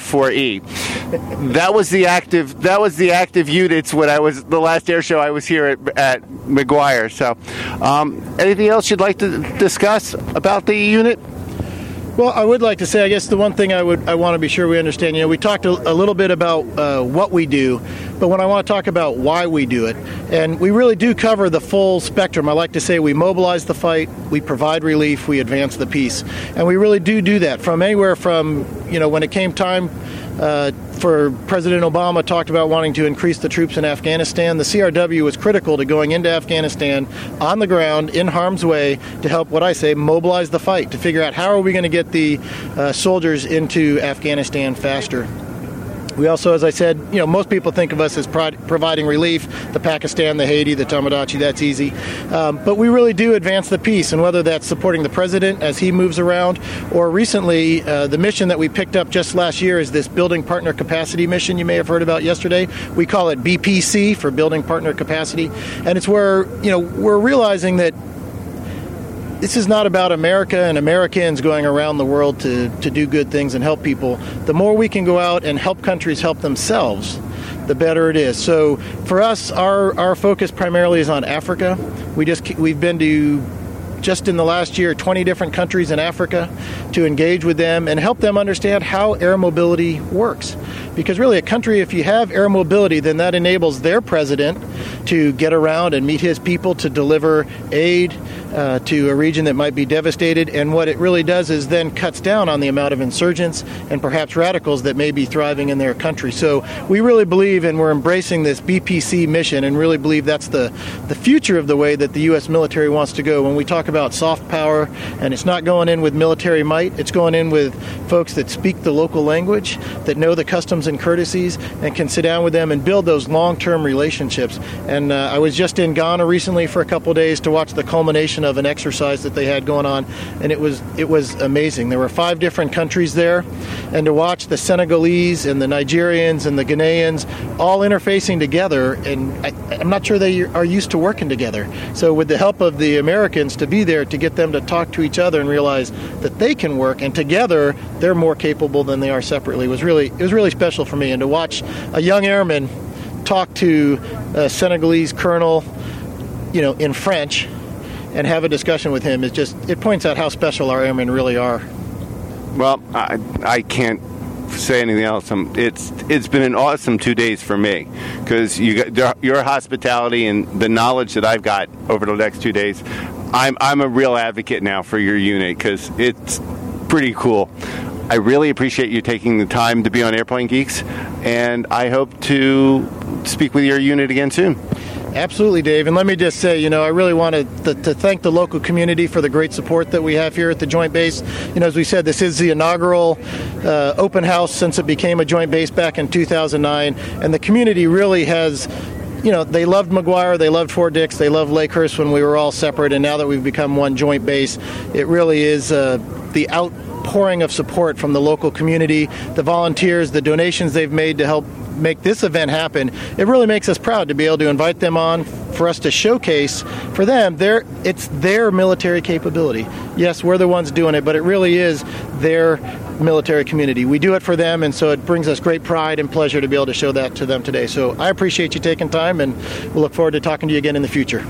F-4E. That was the active units when the last air show I was here at McGuire. So, anything else you'd like to discuss about the unit? Well, I would like to say, I guess the one thing I want to be sure we understand, we talked a little bit about what we do, but when I want to talk about why we do it, and we really do cover the full spectrum. I like to say we mobilize the fight, we provide relief, we advance the peace, and we really do that from anywhere from, when it came time for President Obama talked about wanting to increase the troops in Afghanistan. The CRW was critical to going into Afghanistan on the ground in harm's way to help, what I say, mobilize the fight, to figure out how are we going to get the soldiers into Afghanistan faster. We also, as I said, most people think of us as providing relief. The Pakistan, the Haiti, the Tomodachi, that's easy. But we really do advance the peace, and whether that's supporting the president as he moves around, or recently the mission that we picked up just last year is this Building Partner Capacity mission you may have heard about yesterday. We call it BPC for Building Partner Capacity. And it's where, we're realizing that this is not about America and Americans going around the world to do good things and help people. The more we can go out and help countries help themselves, the better it is. So for us, our focus primarily is on Africa. We've been to, just in the last year, 20 different countries in Africa to engage with them and help them understand how air mobility works. Because really, a country, if you have air mobility, then that enables their president to get around and meet his people, to deliver aid to a region that might be devastated. And what it really does is then cuts down on the amount of insurgents and perhaps radicals that may be thriving in their country. So we really believe, and we're embracing this BPC mission, and really believe that's the future of the way that the U.S. military wants to go. When we talk about soft power, and it's not going in with military might, it's going in with folks that speak the local language, that know the customs and courtesies, and can sit down with them and build those long-term relationships. And I was just in Ghana recently for a couple of days to watch the culmination of an exercise that they had going on, and it was amazing. There were 5 different countries there, and to watch the Senegalese and the Nigerians and the Ghanaians all interfacing together, and I'm not sure they are used to working together. So with the help of the Americans to be there to get them to talk to each other and realize that they can work, and together they're more capable than they are separately, was really special for me. And to watch a young airman talk to a Senegalese colonel, in French, and have a discussion with him, it points out how special our airmen really are. Well, I can't say anything else. It's been an awesome 2 days for me, because your hospitality and the knowledge that I've got over the next 2 days. I'm a real advocate now for your unit, because it's pretty cool. I really appreciate you taking the time to be on Airplane Geeks, and I hope to speak with your unit again soon. Absolutely, Dave. And let me just say, I really wanted to thank the local community for the great support that we have here at the Joint Base. As we said, this is the inaugural open house since it became a Joint Base back in 2009. And the community really has, they loved McGuire, they loved Fort Dix, they loved Lakehurst when we were all separate. And now that we've become one Joint Base, it really is the outpouring of support from the local community, the volunteers, the donations they've made to help make this event happen. It really makes us proud to be able to invite them on, for us to showcase for them it's their military capability. Yes, we're the ones doing it, but it really is their military community. We do it for them, and so it brings us great pride and pleasure to be able to show that to them today. So I appreciate you taking time, and we'll look forward to talking to you again in the future.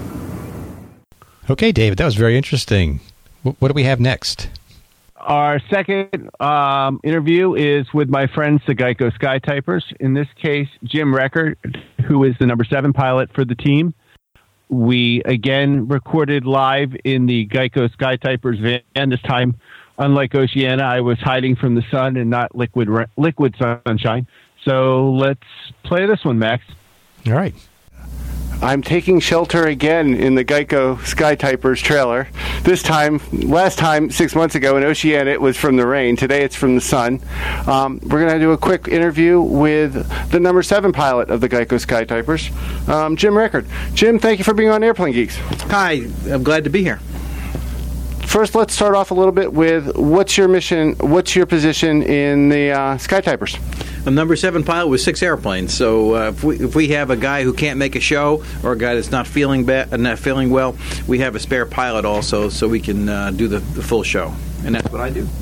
Okay, David, that was very interesting. What do we have next? Our second interview is with my friends, the Geico Skytypers. In this case, Jim Reckert, who is the number 7 pilot for the team. We again recorded live in the Geico Skytypers van. This time, unlike Oceana, I was hiding from the sun and not liquid sunshine. So let's play this one, Max. All right. I'm taking shelter again in the Geico Skytypers trailer. Last time, 6 months ago in Oceana, it was from the rain. Today it's from the sun. We're going to do a quick interview with the number 7 pilot of the Geico Skytypers, Jim Reckert. Jim, thank you for being on Airplane Geeks. Hi, I'm glad to be here. First, let's start off a little bit with what's your mission, what's your position in the Skytypers? I'm number 7 pilot with 6 airplanes. So if we have a guy who can't make a show or a guy that's not feeling well, we have a spare pilot also, so we can do the full show. And that's what I do.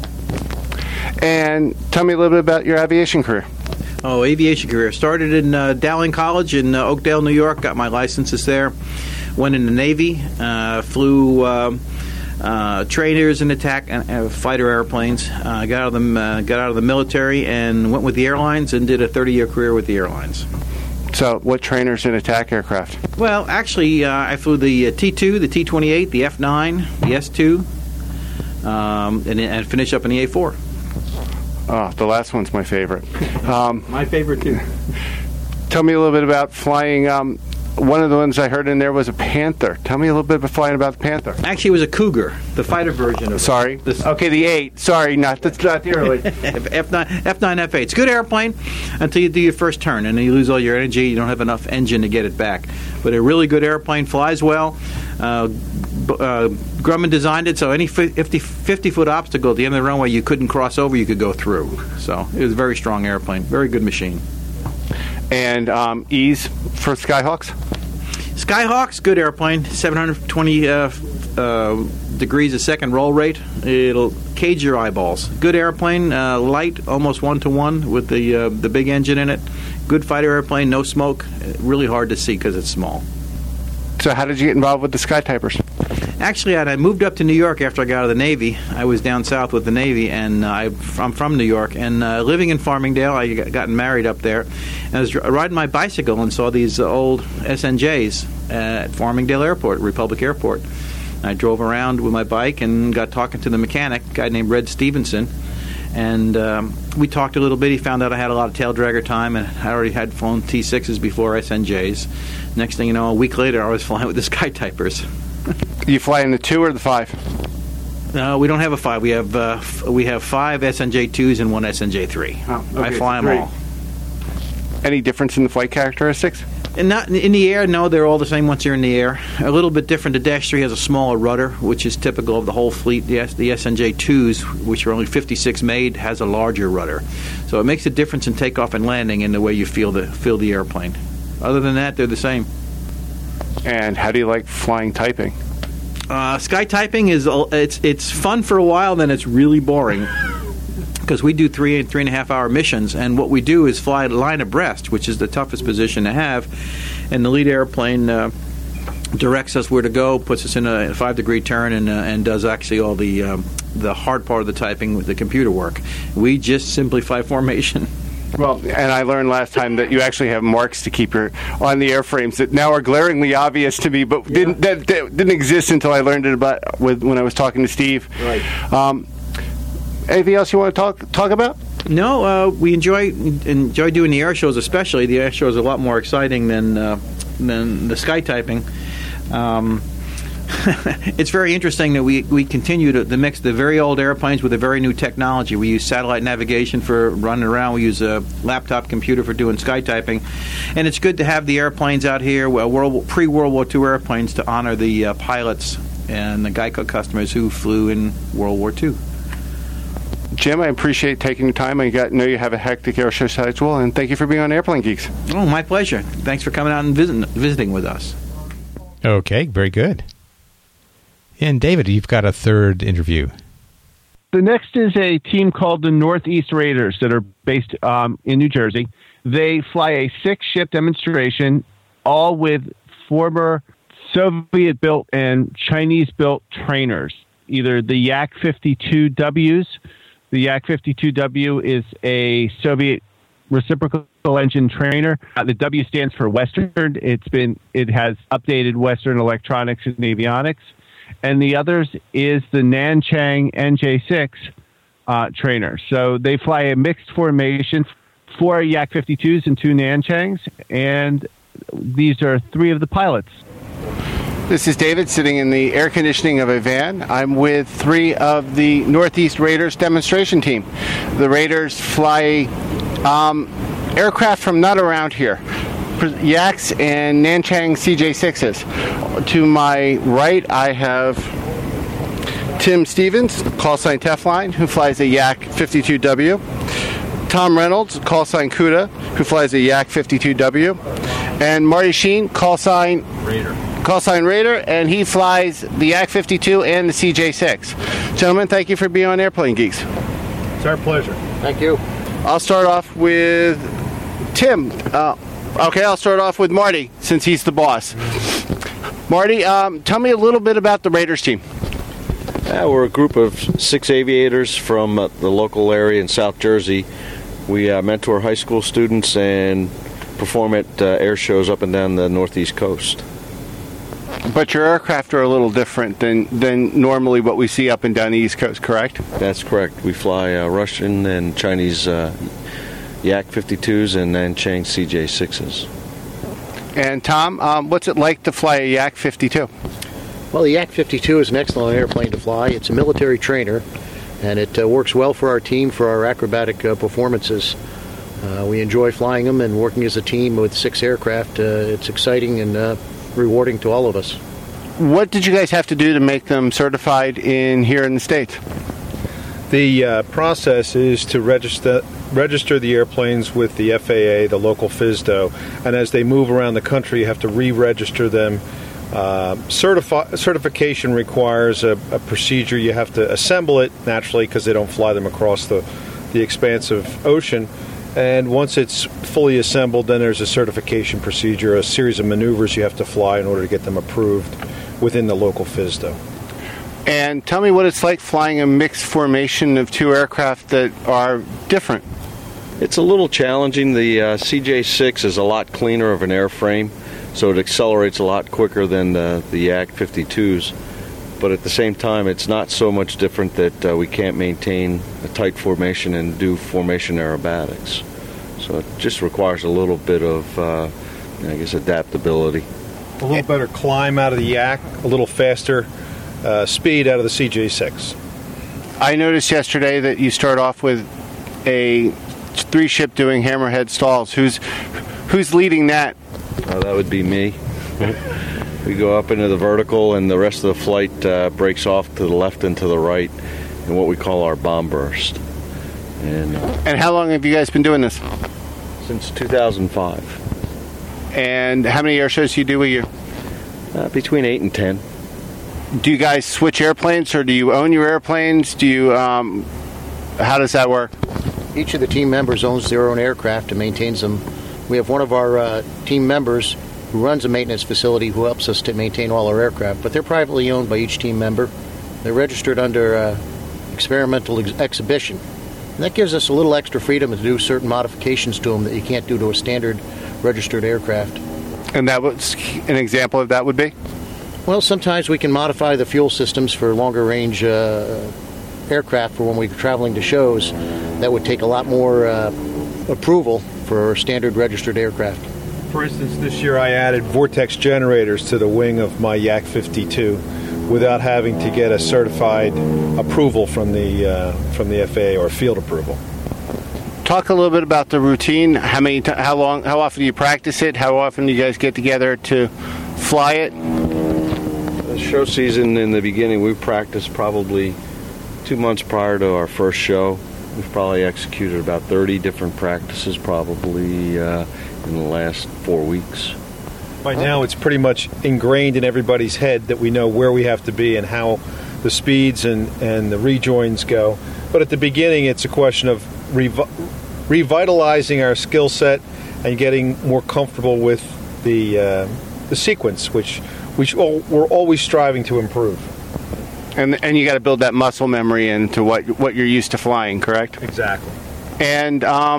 And tell me a little bit about your aviation career. Oh, aviation career. Started in Dowling College in Oakdale, New York. Got my licenses there. Went in the Navy. Flew trainers and attack fighter airplanes. Got out of the military and went with the airlines and did a 30-year career with the airlines. So, what trainers and attack aircraft? Well, actually, I flew the T-2, the T-28, the F-9, the S-2, and finished up in the A-4. Oh, the last one's my favorite. My favorite too. Tell me a little bit about flying. One of the ones I heard in there was a Panther. Tell me a little bit about flying about the Panther. Actually, it was a Cougar, the fighter version of Sorry. Okay, the 8. Sorry, that's not the early. F9, F8. It's a good airplane until you do your first turn, and then you lose all your energy. You don't have enough engine to get it back. But a really good airplane, flies well. Grumman designed it so any 50-foot obstacle at the end of the runway you couldn't cross over, you could go through. So it was a very strong airplane, very good machine. And ease for Skyhawks? Skyhawks, good airplane, 720 degrees a second roll rate. It'll cage your eyeballs. Good airplane, light, almost 1-to-1 with the big engine in it. Good fighter airplane, no smoke. Really hard to see because it's small. So how did you get involved with the Skytypers? Actually, I moved up to New York after I got out of the Navy. I was down south with the Navy, and I'm from New York. And living in Farmingdale, I gotten married up there. And I was riding my bicycle and saw these old SNJs at Farmingdale Airport, Republic Airport. I drove around with my bike and got talking to the mechanic, a guy named Red Stevenson. And we talked a little bit. He found out I had a lot of tail dragger time, and I already had flown T6s before SNJs. Next thing you know, a week later, I was flying with the Skytypers. You fly in the 2 or the 5? No, we don't have a 5. We have 5 SNJ2s and 1 SNJ3. Oh, okay. I fly them all. Any difference in the flight characteristics? And not in the air, no, they're all the same once you're in the air. A little bit different, the Dash 3 has a smaller rudder, which is typical of the whole fleet. The SNJ2s, which are only 56 made, has a larger rudder. So it makes a difference in takeoff and landing in the way you feel the airplane. Other than that, they're the same. And how do you like flying typing? Sky typing it's fun for a while, then it's really boring. Because we do 3.5 hour missions, and what we do is fly line abreast, which is the toughest position to have. And the lead airplane directs us where to go, puts us in a 5-degree turn, and does actually all the hard part of the typing with the computer work. We just simply fly formation. Well, and I learned last time that you actually have marks to keep on the airframes that now are glaringly obvious to me, but didn't exist until I learned it when I was talking to Steve. Right. Anything else you want to talk about? No, we enjoy doing the air shows. Especially the air shows are a lot more exciting than the sky typing. It's very interesting that we continue to mix the very old airplanes with the very new technology. We use satellite navigation for running around. We use a laptop computer for doing sky typing, and it's good to have the airplanes out here, pre-World War II airplanes, to honor the pilots and the Geico customers who flew in World War II. Jim, I appreciate taking your time. I know you have a hectic air show schedule, and thank you for being on Airplane Geeks. Oh, my pleasure. Thanks for coming out and visiting with us. Okay, very good. And David, you've got a third interview. The next is a team called the Northeast Raiders that are based in New Jersey. They fly a 6-ship demonstration, all with former Soviet-built and Chinese-built trainers, either the Yak-52Ws. The Yak-52W is a Soviet reciprocal engine trainer. The W stands for Western. It has updated Western electronics and avionics. And the others is the Nanchang NJ6 trainer. So they fly a mixed formation, 4 Yak-52s and 2 Nanchangs, and these are 3 of the pilots. This is David sitting in the air conditioning of a van. I'm with 3 of the Northeast Raiders demonstration team. The Raiders fly aircraft from not around here, Yaks and Nanchang CJ6s. To my right, I have Tim Stevens, call sign Teflon, who flies a Yak-52W. Tom Reynolds, call sign Cuda, who flies a Yak-52W. And Marty Sheen, call sign Raider, and he flies the Yak-52 and the CJ6. Gentlemen, thank you for being on Airplane Geeks. It's our pleasure. Thank you. I'll start off with Tim. I'll start off with Marty, since he's the boss. Marty, tell me a little bit about the Raiders team. We're a group of 6 aviators from the local area in South Jersey. We mentor high school students and perform at air shows up and down the Northeast coast. But your aircraft are a little different than normally what we see up and down the East Coast, correct? That's correct. We fly Russian and Chinese Yak-52s and Nanchang CJ6s. And Tom, what's it like to fly a Yak-52? Well, the Yak-52 is an excellent airplane to fly. It's a military trainer, and it works well for our team for our acrobatic performances. We enjoy flying them and working as a team with 6 aircraft. It's exciting and rewarding to all of us. What did you guys have to do to make them certified here in the States? The process is to register the airplanes with the FAA, the local FSDO, and as they move around the country, you have to re-register them. Certification requires a procedure. You have to assemble it, naturally, because they don't fly them across the expansive ocean. And once it's fully assembled, then there's a certification procedure, a series of maneuvers you have to fly in order to get them approved within the local FSDO. And tell me what it's like flying a mixed formation of 2 aircraft that are different. It's a little challenging. The CJ6 is a lot cleaner of an airframe, so it accelerates a lot quicker than the Yak-52s. But at the same time, it's not so much different that we can't maintain a tight formation and do formation aerobatics. So it just requires a little bit of, adaptability. A little better climb out of the Yak, a little faster speed out of the CJ6. I noticed yesterday that you start off with a 3-ship doing hammerhead stalls. Who's leading that That would be me. We go up into the vertical, and the rest of the flight breaks off to the left and to the right in what we call our bomb burst. And how long have you guys been doing this? Since 2005. And how many air shows do you do a year? Between 8 and 10. Do you guys switch airplanes, or do you own your airplanes? Do you? How does that work? Each of the team members owns their own aircraft and maintains them. We have one of our team members who runs a maintenance facility who helps us to maintain all our aircraft, but they're privately owned by each team member. They're registered under experimental exhibition. And that gives us a little extra freedom to do certain modifications to them that you can't do to a standard registered aircraft. And that was an example of that would be? Well, sometimes we can modify the fuel systems for longer range aircraft for when we're traveling to shows. That would take a lot more approval for standard registered aircraft. For instance, this year I added vortex generators to the wing of my Yak 52 without having to get a certified approval from the FAA or field approval. Talk a little bit about the routine. How often do you practice it? How often do you guys get together to fly it? The show season in the beginning, we practiced probably 2 months prior to our first show. We've probably executed about 30 different practices probably in the last 4 weeks. By now, it's pretty much ingrained in everybody's head that we know where we have to be and how the speeds and the rejoins go. But at the beginning, it's a question of revitalizing our skill set and getting more comfortable with the sequence, which we're always striving to improve. And you got to build that muscle memory into what you're used to flying, correct? Exactly. And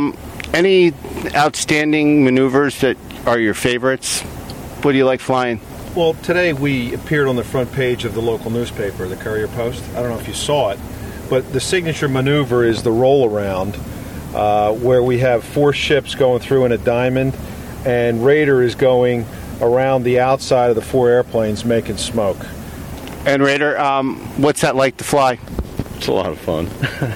any outstanding maneuvers that are your favorites? What do you like flying? Well, today we appeared on the front page of the local newspaper, the Courier Post. I don't know if you saw it, but the signature maneuver is the roll-around, where we have 4 ships going through in a diamond, and Raider is going around the outside of the 4 airplanes making smoke. And Raider, what's that like to fly? It's a lot of fun.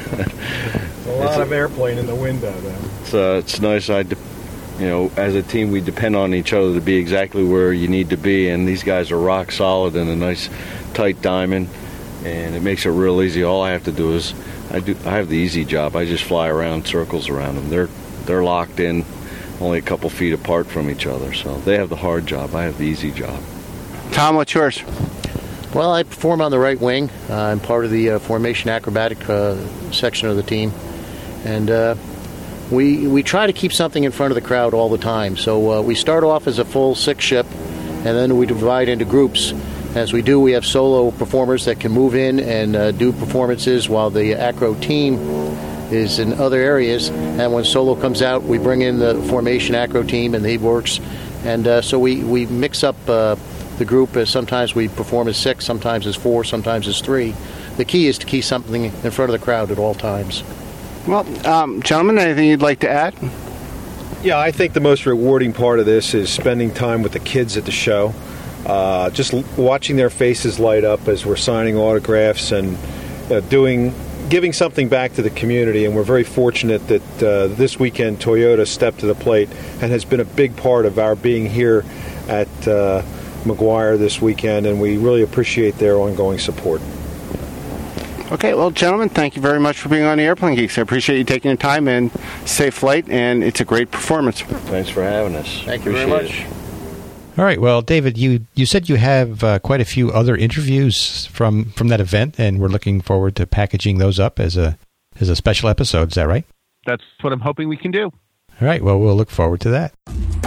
A lot of airplane in the window, though. It's nice. As a team, we depend on each other to be exactly where you need to be, and these guys are rock solid in a nice, tight diamond, and it makes it real easy. All I have to do is, I have the easy job. I just fly around circles around them. They're locked in, only a couple feet apart from each other, so they have the hard job. I have the easy job. Tom, what's yours? Well, I perform on the right wing. I'm part of the formation acrobatic section of the team. And we try to keep something in front of the crowd all the time. So we start off as a full 6 ship, and then we divide into groups. As we do, we have solo performers that can move in and do performances while the acro team is in other areas. And when solo comes out, we bring in the formation acro team, and he works. And so we mix up the group. Sometimes we perform as 6, sometimes as 4, sometimes as 3. The key is to keep something in front of the crowd at all times. Well, gentlemen, anything you'd like to add? Yeah, I think the most rewarding part of this is spending time with the kids at the show. Just watching their faces light up as we're signing autographs and giving something back to the community. And we're very fortunate that this weekend Toyota stepped to the plate and has been a big part of our being here at McGuire this weekend, and we really appreciate their ongoing support. Okay, well, gentlemen, thank you very much for being on the Airplane Geeks. I appreciate you taking the time, and safe flight, and it's a great performance. Thanks for having us. Thank you very much. All right, well, David, you said you have quite a few other interviews from that event, and we're looking forward to packaging those up as a special episode. Is that right? That's what I'm hoping we can do. All right, well, we'll look forward to that.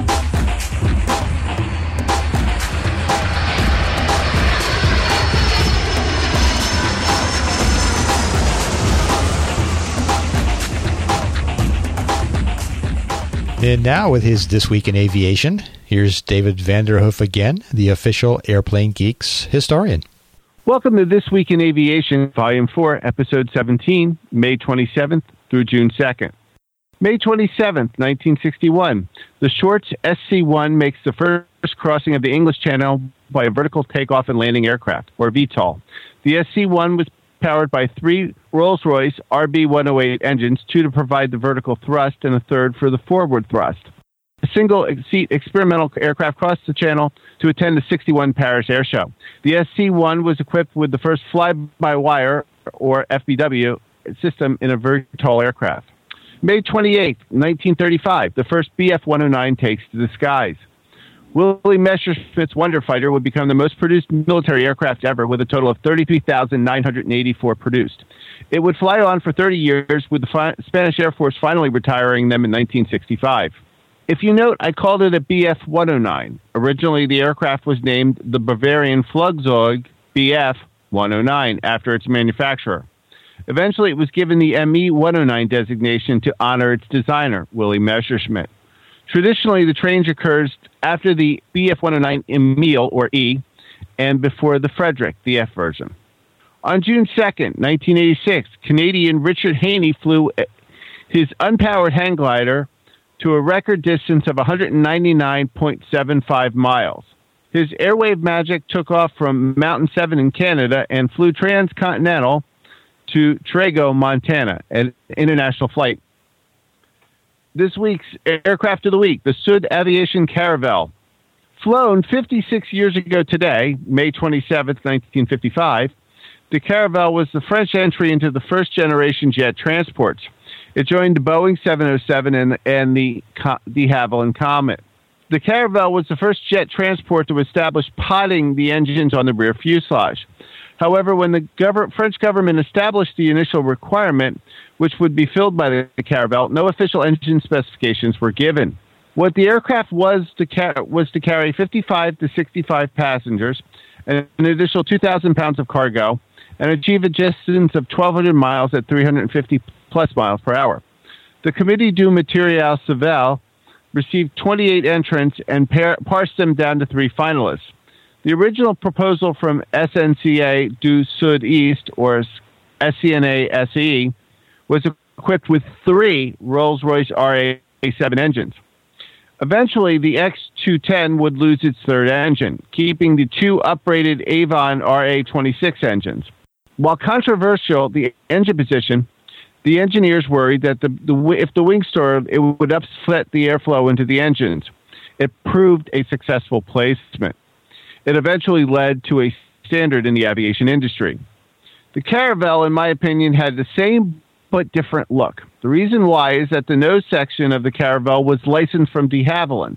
And now with his This Week in Aviation, here's David Vanderhoof again, the official Airplane Geeks historian. Welcome to This Week in Aviation, Volume 4, Episode 17, May 27th through June 2nd. May 27th, 1961. The Shorts SC-1 makes the first crossing of the English Channel by a vertical takeoff and landing aircraft, or VTOL. The SC-1 was powered by 3 Rolls-Royce RB-108 engines, 2 to provide the vertical thrust and a third for the forward thrust. The single-seat experimental aircraft crossed the channel to attend the 61 Paris Air Show. The SC-1 was equipped with the first fly-by-wire, or FBW, system in a VTOL aircraft. May 28, 1935, the first Bf-109 takes to the skies. Willie Messerschmitt's Wonder Fighter would become the most produced military aircraft ever, with a total of 33,984 produced. It would fly on for 30 years, with the Spanish Air Force finally retiring them in 1965. If you note, I called it a Bf-109. Originally, the aircraft was named the Bavarian Flugzeug Bf-109 after its manufacturer. Eventually, it was given the Me-109 designation to honor its designer, Willie Messerschmitt. Traditionally, the change occurs after the Bf-109 Emile, or E, and before the Frederick, the F version. On June 2nd, 1986, Canadian Richard Haney flew his unpowered hang glider to a record distance of 199.75 miles. His airwave magic took off from Mountain 7 in Canada and flew transcontinental to Trego, Montana, an international flight. This week's Aircraft of the Week, the Sud Aviation Caravelle. Flown 56 years ago today, May 27, 1955, the Caravelle was the French entry into the first-generation jet transports. It joined the Boeing 707 and the de Havilland Comet. The Caravelle was the first jet transport to establish potting the engines on the rear fuselage. However, when the French government established the initial requirement, which would be filled by the Caravelle, no official engine specifications were given. What the aircraft was to carry 55 to 65 passengers, and an additional 2,000 pounds of cargo, and achieve a distance of 1,200 miles at 350-plus miles per hour. The Comité du Matériel Civil received 28 entrants and parsed them down to 3 finalists. The original proposal from SNCA du Sud-Est, or SCNA SE, was equipped with 3 Rolls-Royce RA-7 engines. Eventually, the X-210 would lose its third engine, keeping the 2 uprated Avon RA-26 engines. While controversial, the engine position, the engineers worried that if the wing stirred, it would upset the airflow into the engines. It proved a successful placement. It eventually led to a standard in the aviation industry. The Caravelle, in my opinion, had the same but different look. The reason why is that the nose section of the Caravelle was licensed from de Havilland.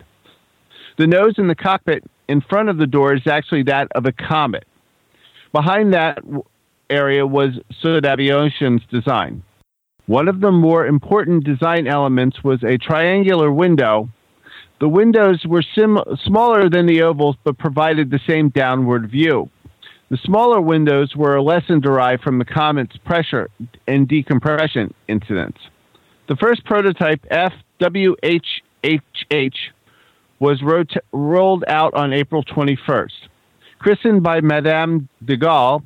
The nose in the cockpit in front of the door is actually that of a Comet. Behind that area was Sud Aviation's design. One of the more important design elements was a triangular window. The windows were smaller than the ovals, but provided the same downward view. The smaller windows were a lesson derived from the Comet's pressure and decompression incidents. The first prototype, FWHHH, was rolled out on April 21st. Christened by Madame de Gaulle,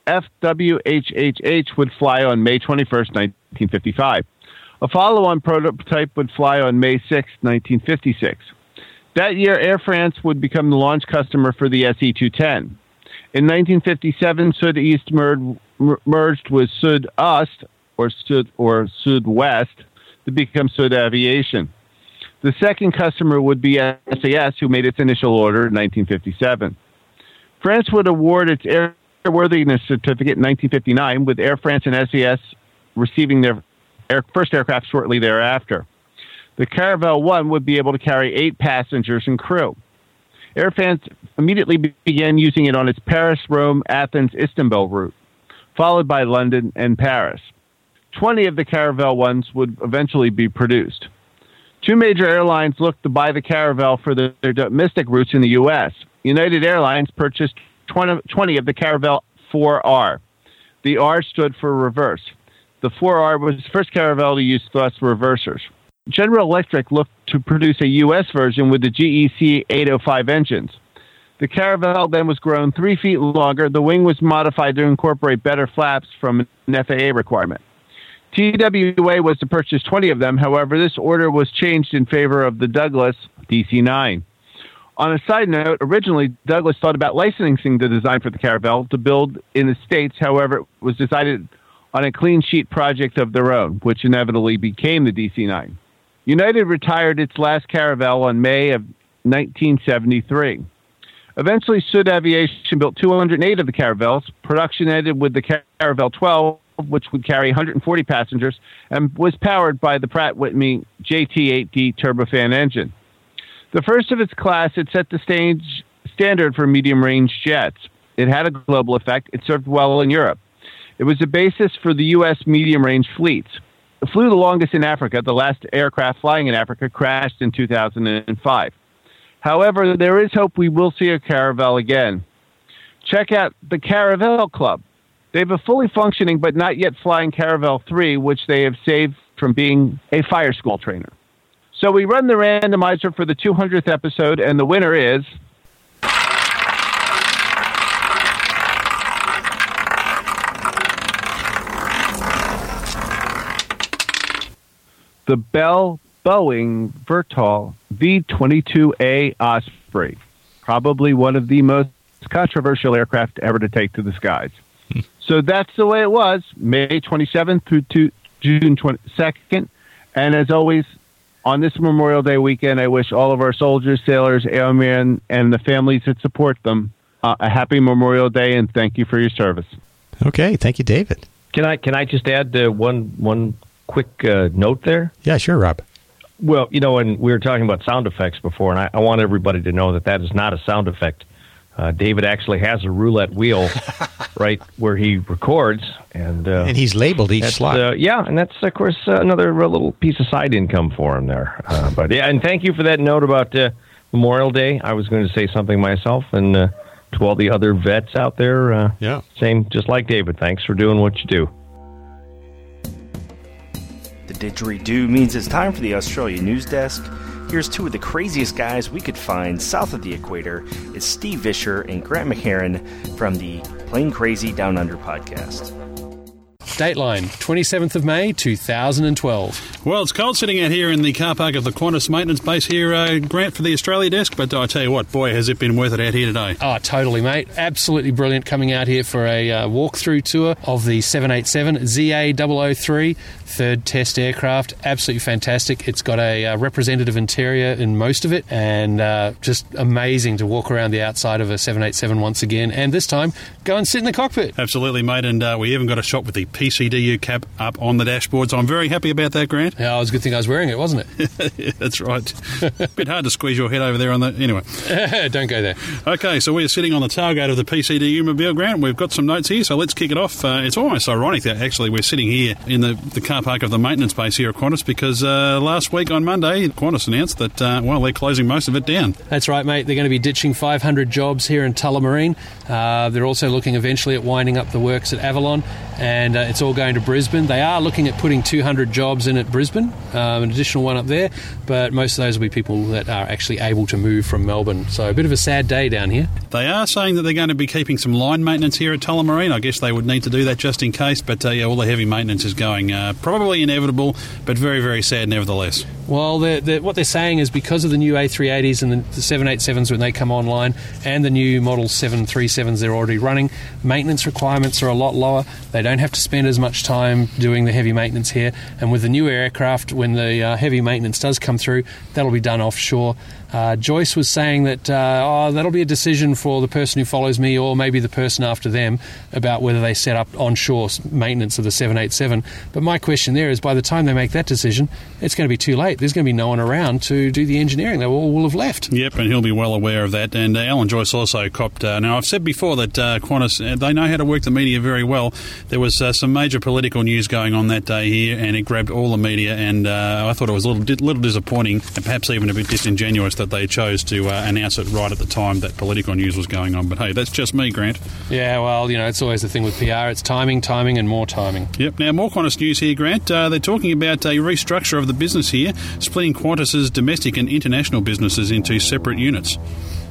FWHHH would fly on May 21st, 1955. A follow-on prototype would fly on May 6, 1956. That year, Air France would become the launch customer for the SE-210. In 1957, Sud-Est merged with Sud-Ost, or Sud-West, to become Sud Aviation. The second customer would be SAS, who made its initial order in 1957. France would award its airworthiness certificate in 1959, with Air France and SAS receiving their first aircraft shortly thereafter. The Caravelle 1 would be able to carry 8 passengers and crew. Air France immediately began using it on its Paris, Rome, Athens, Istanbul route, followed by London and Paris. 20 of the Caravelle 1s would eventually be produced. 2 major airlines looked to buy the Caravelle for their domestic routes in the U.S. United Airlines purchased 20 of the Caravelle 4R. The R stood for reverse. The 4R was the first Caravelle to use thrust reversers. General Electric looked to produce a U.S. version with the GEC 805 engines. The Caravelle then was grown 3 feet longer. The wing was modified to incorporate better flaps from an FAA requirement. TWA was to purchase 20 of them. However, this order was changed in favor of the Douglas DC-9. On a side note, originally, Douglas thought about licensing the design for the Caravelle to build in the States. However, it was decided on a clean sheet project of their own, which inevitably became the DC-9. United retired its last Caravelle on May of 1973. Eventually, Sud Aviation built 208 of the Caravelles. Production ended with the Caravelle 12, which would carry 140 passengers, and was powered by the Pratt & Whitney JT8D turbofan engine. The first of its class, it set the standard for medium-range jets. It had a global effect. It served well in Europe. It was the basis for the U.S. medium-range fleets. It flew the longest in Africa. The last aircraft flying in Africa crashed in 2005. However, there is hope we will see a Caravelle again. Check out the Caravelle Club. They have a fully functioning but not yet flying Caravelle 3, which they have saved from being a fire school trainer. So we run the randomizer for the 200th episode, and the winner is... the Bell Boeing Vertol V-22A Osprey, probably one of the most controversial aircraft ever to take to the skies. So that's the way it was, May 27th through to June 22nd. And as always, on this Memorial Day weekend, I wish all of our soldiers, sailors, airmen, and the families that support them a happy Memorial Day, and thank you for your service. Okay, thank you, David. Can I just add one quick note there? Yeah, sure, Rob. Well, and we were talking about sound effects before, and I want everybody to know that is not a sound effect. David actually has a roulette wheel right where he records, and he's labeled each slot. And that's, of course, another little piece of side income for him there. But yeah, and thank you for that note about Memorial Day. I was going to say something myself, and to all the other vets out there, same, just like David, thanks for doing what you do. The didgeridoo means it's time for the Australia News Desk. Here's two of the craziest guys we could find south of the equator. It's Steve Visscher and Grant McHerron from the Plane Crazy Down Under podcast. Dateline, 27th of May, 2012. Well, it's cold sitting out here in the car park of the Qantas maintenance base here, Grant, for the Australia desk, but I tell you what, boy, has it been worth it out here today. Oh, totally, mate. Absolutely brilliant coming out here for a walkthrough tour of the 787 ZA003, third test aircraft. Absolutely fantastic. It's got a representative interior in most of it, and just amazing to walk around the outside of a 787 once again, and this time, go and sit in the cockpit. Absolutely, mate, and we even got a shot with the PCDU cap up on the dashboard, so I'm very happy about that, Grant. Yeah, it was a good thing I was wearing it, wasn't it? Yeah, that's right. Bit hard to squeeze your head over there on the... Anyway. Don't go there. Okay, so we're sitting on the tailgate of the PCDU mobile, Grant. We've got some notes here, so let's kick it off. It's almost ironic that actually we're sitting here in the car park of the maintenance base here at Qantas, because last week on Monday, Qantas announced that, they're closing most of it down. That's right, mate. They're going to be ditching 500 jobs here in Tullamarine. They're also looking eventually at winding up the works at Avalon, and it's all going to Brisbane. They are looking at putting 200 jobs in at Brisbane, an additional one up there, but most of those will be people that are actually able to move from Melbourne. So a bit of a sad day down here. They are saying that they're going to be keeping some line maintenance here at Tullamarine. I guess they would need to do that just in case, but all the heavy maintenance is going. Probably inevitable, but very, very sad nevertheless. Well, what they're saying is because of the new A380s and the 787s when they come online, and the new Model 737s they're already running, maintenance requirements are a lot lower. They don't have to spend as much time doing the heavy maintenance here, and with the new aircraft, when the heavy maintenance does come through, that'll be done offshore. Joyce was saying that that'll be a decision for the person who follows me, or maybe the person after them, about whether they set up onshore maintenance of the 787. But my question there is, by the time they make that decision, it's going to be too late. There's going to be no one around to do the engineering. They all will have left. Yep, and he'll be well aware of that. And Alan Joyce also copped... now, I've said before that Qantas, they know how to work the media very well. There was some major political news going on that day here, and it grabbed all the media, and I thought it was a little disappointing, and perhaps even a bit disingenuous, that they chose to announce it right at the time that political news was going on. But hey, that's just me, Grant. Yeah, well, it's always the thing with PR. It's timing, and more timing. Yep. Now, more Qantas news here, Grant. They're talking about a restructure of the business here, splitting Qantas's domestic and international businesses into separate units.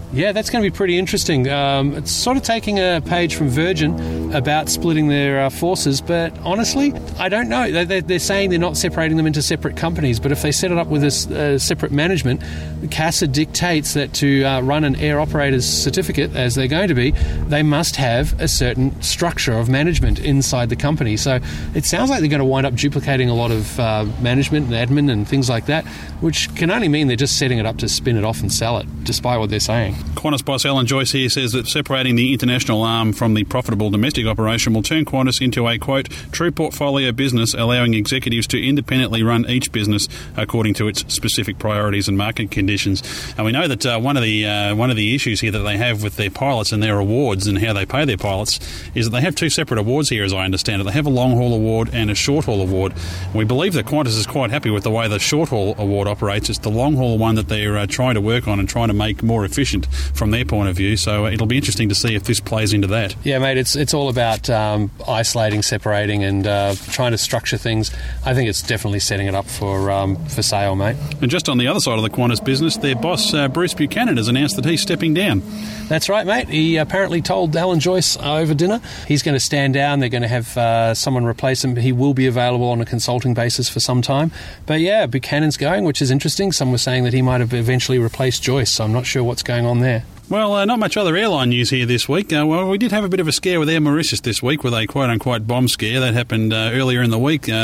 Yeah, that's going to be pretty interesting. It's sort of taking a page from Virgin about splitting their forces, but honestly, I don't know. They're saying they're not separating them into separate companies, but if they set it up with a separate management, CASA dictates that to run an air operator's certificate, as they're going to be, they must have a certain structure of management inside the company. So it sounds like they're going to wind up duplicating a lot of management and admin and things like that, which can only mean they're just setting it up to spin it off and sell it, despite what they're saying. Qantas boss Alan Joyce here says that separating the international arm from the profitable domestic operation will turn Qantas into a, quote, true portfolio business, allowing executives to independently run each business according to its specific priorities and market conditions. And we know that one of the issues here that they have with their pilots and their awards and how they pay their pilots is that they have two separate awards here, as I understand it. They have a long-haul award and a short-haul award. We believe that Qantas is quite happy with the way the short-haul award operates. It's the long-haul one that they're trying to work on and trying to make more efficient from their point of view. So it'll be interesting to see if this plays into that. Yeah, mate, it's all about isolating, separating, and trying to structure things. I think it's definitely setting it up for sale, mate. And just on the other side of the Qantas business, their boss, Bruce Buchanan, has announced that he's stepping down. That's right, mate. He apparently told Alan Joyce over dinner he's going to stand down. They're going to have someone replace him. He will be available on a consulting basis for some time. But yeah, Buchanan's going, which is interesting. Some were saying that he might have eventually replaced Joyce, so I'm not sure what's going on there. Well, not much other airline news here this week. We did have a bit of a scare with Air Mauritius this week with a quote-unquote bomb scare. That happened earlier in the week. The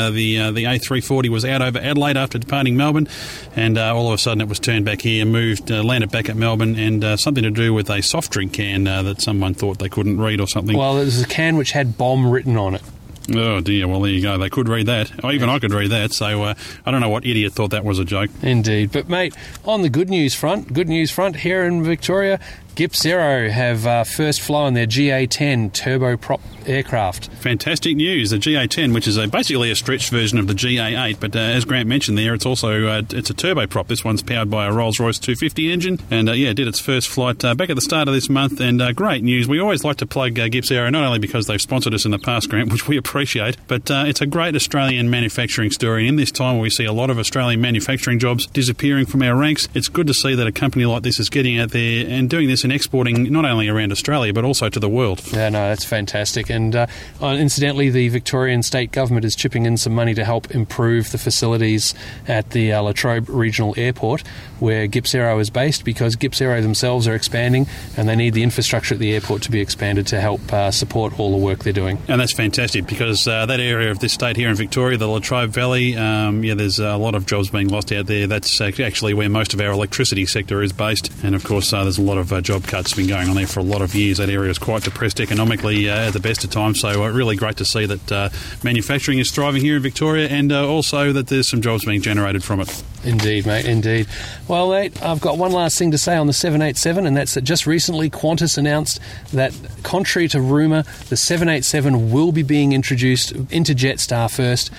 A340 was out over Adelaide after departing Melbourne, and all of a sudden it was turned back here, landed back at Melbourne, and something to do with a soft drink can that someone thought they couldn't read or something. Well, it was a can which had bomb written on it. Oh, dear. Well, there you go. They could read that. Even I could read that. So I don't know what idiot thought that was a joke. Indeed. But, mate, on the good news front here in Victoria, Gips Aero have first fly on their GA10 turboprop aircraft. Fantastic news. The GA10, which is basically a stretched version of the GA8, but as Grant mentioned there, it's also it's a turboprop. This one's powered by a Rolls-Royce 250 engine, and did its first flight back at the start of this month, and great news. We always like to plug Gips Aero, not only because they've sponsored us in the past, Grant, which we appreciate, but it's a great Australian manufacturing story. And in this time where we see a lot of Australian manufacturing jobs disappearing from our ranks, it's good to see that a company like this is getting out there and doing this and exporting not only around Australia but also to the world. Yeah, no, that's fantastic. And incidentally, the Victorian state government is chipping in some money to help improve the facilities at the La Trobe Regional Airport, where Gips Aero is based, because Gips Aero themselves are expanding and they need the infrastructure at the airport to be expanded to help support all the work they're doing. And that's fantastic, because that area of this state here in Victoria, the La Trobe Valley, there's a lot of jobs being lost out there. That's actually where most of our electricity sector is based, and of course there's a lot of job cuts been going on there for a lot of years. That area is quite depressed economically at the best of times, so really great to see that manufacturing is thriving here in Victoria, and also that there's some jobs being generated from it. Indeed, mate, indeed. Well, mate, I've got one last thing to say on the 787, and that's that just recently Qantas announced that, contrary to rumour, the 787 will be being introduced into Jetstar first,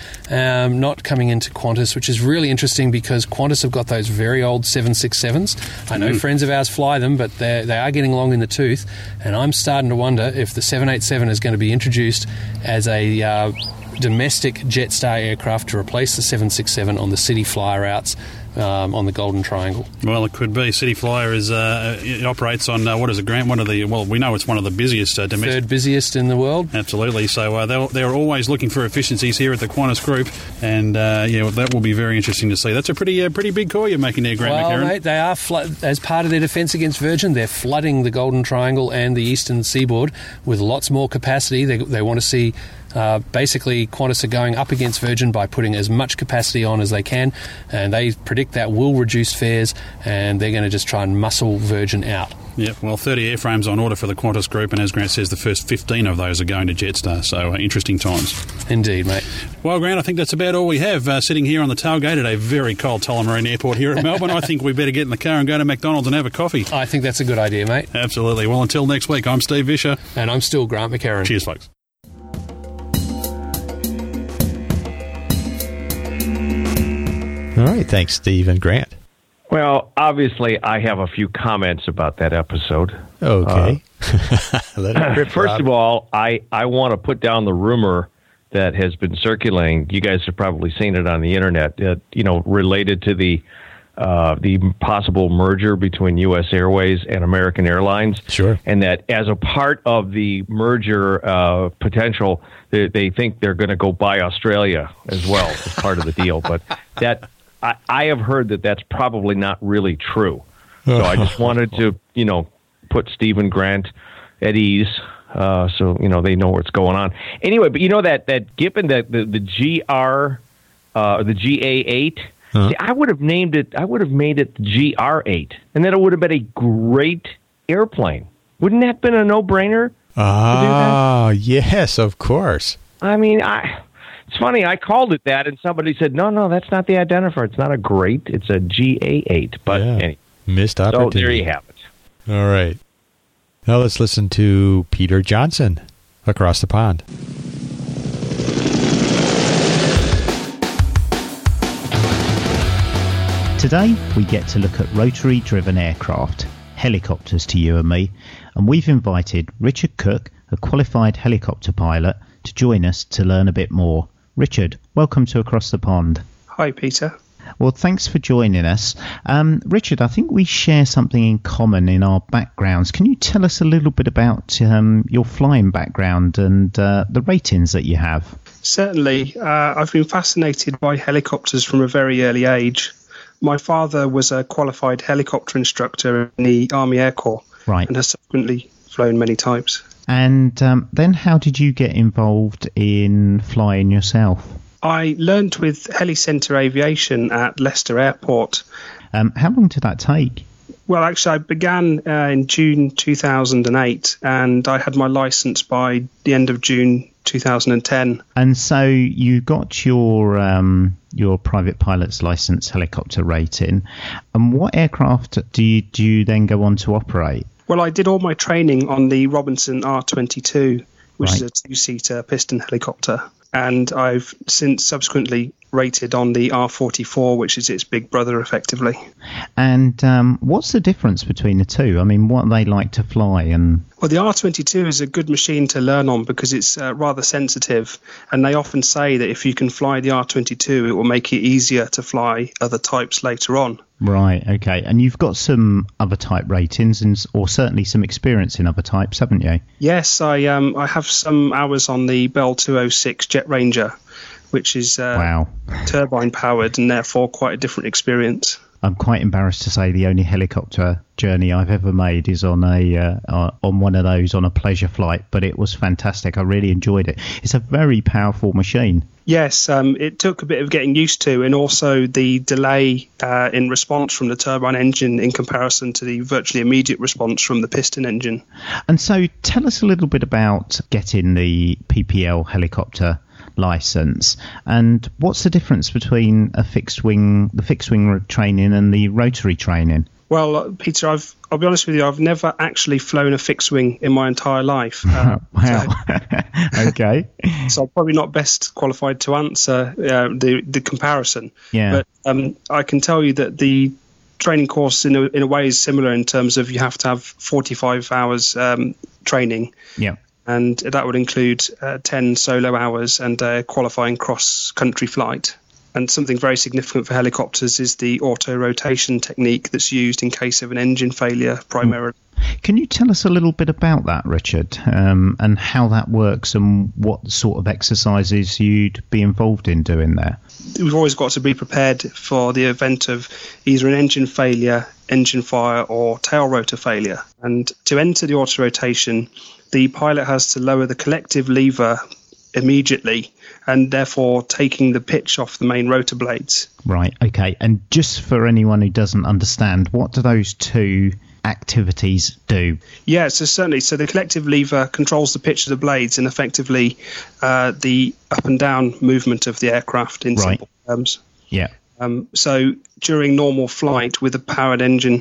not coming into Qantas, which is really interesting because Qantas have got those very old 767s. I know friends of ours fly them, but they are getting long in the tooth, and I'm starting to wonder if the 787 is going to be introduced as a domestic Jetstar aircraft to replace the 767 on the city flyer routes on the Golden Triangle. Well, it could be. City Flyer is it operates on what is it, Grant? We know it's one of the busiest domestic. Third busiest in the world. Absolutely. So they're always looking for efficiencies here at the Qantas Group, and that will be very interesting to see. That's a pretty big call you're making there, Grant McHerron. Well, mate, they are as part of their defence against Virgin, they're flooding the Golden Triangle and the eastern seaboard with lots more capacity. They want to see. Basically, Qantas are going up against Virgin by putting as much capacity on as they can, and they predict that will reduce fares, and they're going to just try and muscle Virgin out. Yep, well, 30 airframes on order for the Qantas Group, and as Grant says, the first 15 of those are going to Jetstar, so interesting times. Indeed, mate. Well, Grant, I think that's about all we have sitting here on the tailgate at a very cold Tullamarine Airport here at Melbourne. I think we better get in the car and go to McDonald's and have a coffee. I think that's a good idea, mate. Absolutely. Well, until next week, I'm Steve Vischer. And I'm still Grant McHerron. Cheers, folks. All right, thanks, Steve and Grant. Well, obviously, I have a few comments about that episode. Okay. First of all, I want to put down the rumor that has been circulating. You guys have probably seen it on the internet, related to the the possible merger between U.S. Airways and American Airlines. Sure. And that as a part of the merger potential, they think they're going to go buy Australia as well as part of the deal. But that I have heard that that's probably not really true. So I just wanted to, put Stephen Grant at ease. So they know what's going on. Anyway, but that given that the GR, the GA8. See, I would have made it the GR8, and then it would have been a great airplane. Wouldn't that have been a no-brainer? Ah, yes, of course. I mean, it's funny. I called it that, and somebody said, "No, that's not the identifier. It's not a great. It's a GA8." But anyway, missed opportunity. So there you have it. All right. Now let's listen to Peter Johnson across the pond. Today, we get to look at rotary-driven aircraft, helicopters to you and me, and we've invited Richard Cook, a qualified helicopter pilot, to join us to learn a bit more. Richard, welcome to Across the Pond. Hi, Peter. Well, thanks for joining us. Richard, I think we share something in common in our backgrounds. Can you tell us a little bit about your flying background and the ratings that you have? Certainly. I've been fascinated by helicopters from a very early age. My father was a qualified helicopter instructor in the Army Air Corps, right, and has subsequently flown many types. And then how did you get involved in flying yourself? I learned with Helicentre Aviation at Leicester Airport. How long did that take? Well, actually, I began in June 2008, and I had my licence by the end of June 2010. And so you got your private pilot's licence helicopter rating. And what aircraft do you then go on to operate? Well, I did all my training on the Robinson R22, which is a two-seater piston helicopter. And I've since subsequently rated on the R44, which is its big brother, effectively. And what's the difference between the two? I mean, what are they like to fly? Well, the R22 is a good machine to learn on because it's rather sensitive. And they often say that if you can fly the R22, it will make it easier to fly other types later on. Right, okay. And you've got some other type ratings or certainly some experience in other types, haven't you? Yes, I have some hours on the Bell 206 Jet Ranger, which is turbine powered and therefore quite a different experience. I'm quite embarrassed to say the only helicopter journey I've ever made is on one of those on a pleasure flight, but it was fantastic. I really enjoyed it. It's a very powerful machine. Yes, it took a bit of getting used to, and also the delay in response from the turbine engine in comparison to the virtually immediate response from the piston engine. And so tell us a little bit about getting the PPL helicopter license, and what's the difference between the fixed wing training and the rotary training? Well, Peter, I'll be honest with you, I've never actually flown a fixed wing in my entire life. Wow. Okay. So I'm probably not best qualified to answer the comparison. Yeah. But I can tell you that the training course in a way is similar in terms of you have to have 45 hours training. Yeah. And that would include 10 solo hours and a qualifying cross-country flight. And something very significant for helicopters is the auto-rotation technique that's used in case of an engine failure primarily. Can you tell us a little bit about that, Richard, and how that works and what sort of exercises you'd be involved in doing there? We've always got to be prepared for the event of either an engine failure, engine fire, or tail rotor failure. And to enter the auto-rotation, the pilot has to lower the collective lever immediately and therefore taking the pitch off the main rotor blades. Right, okay. And just for anyone who doesn't understand, what do those two activities do? Yeah, so certainly. So the collective lever controls the pitch of the blades and effectively the up and down movement of the aircraft in simple terms. Yeah. So during normal flight with a powered engine,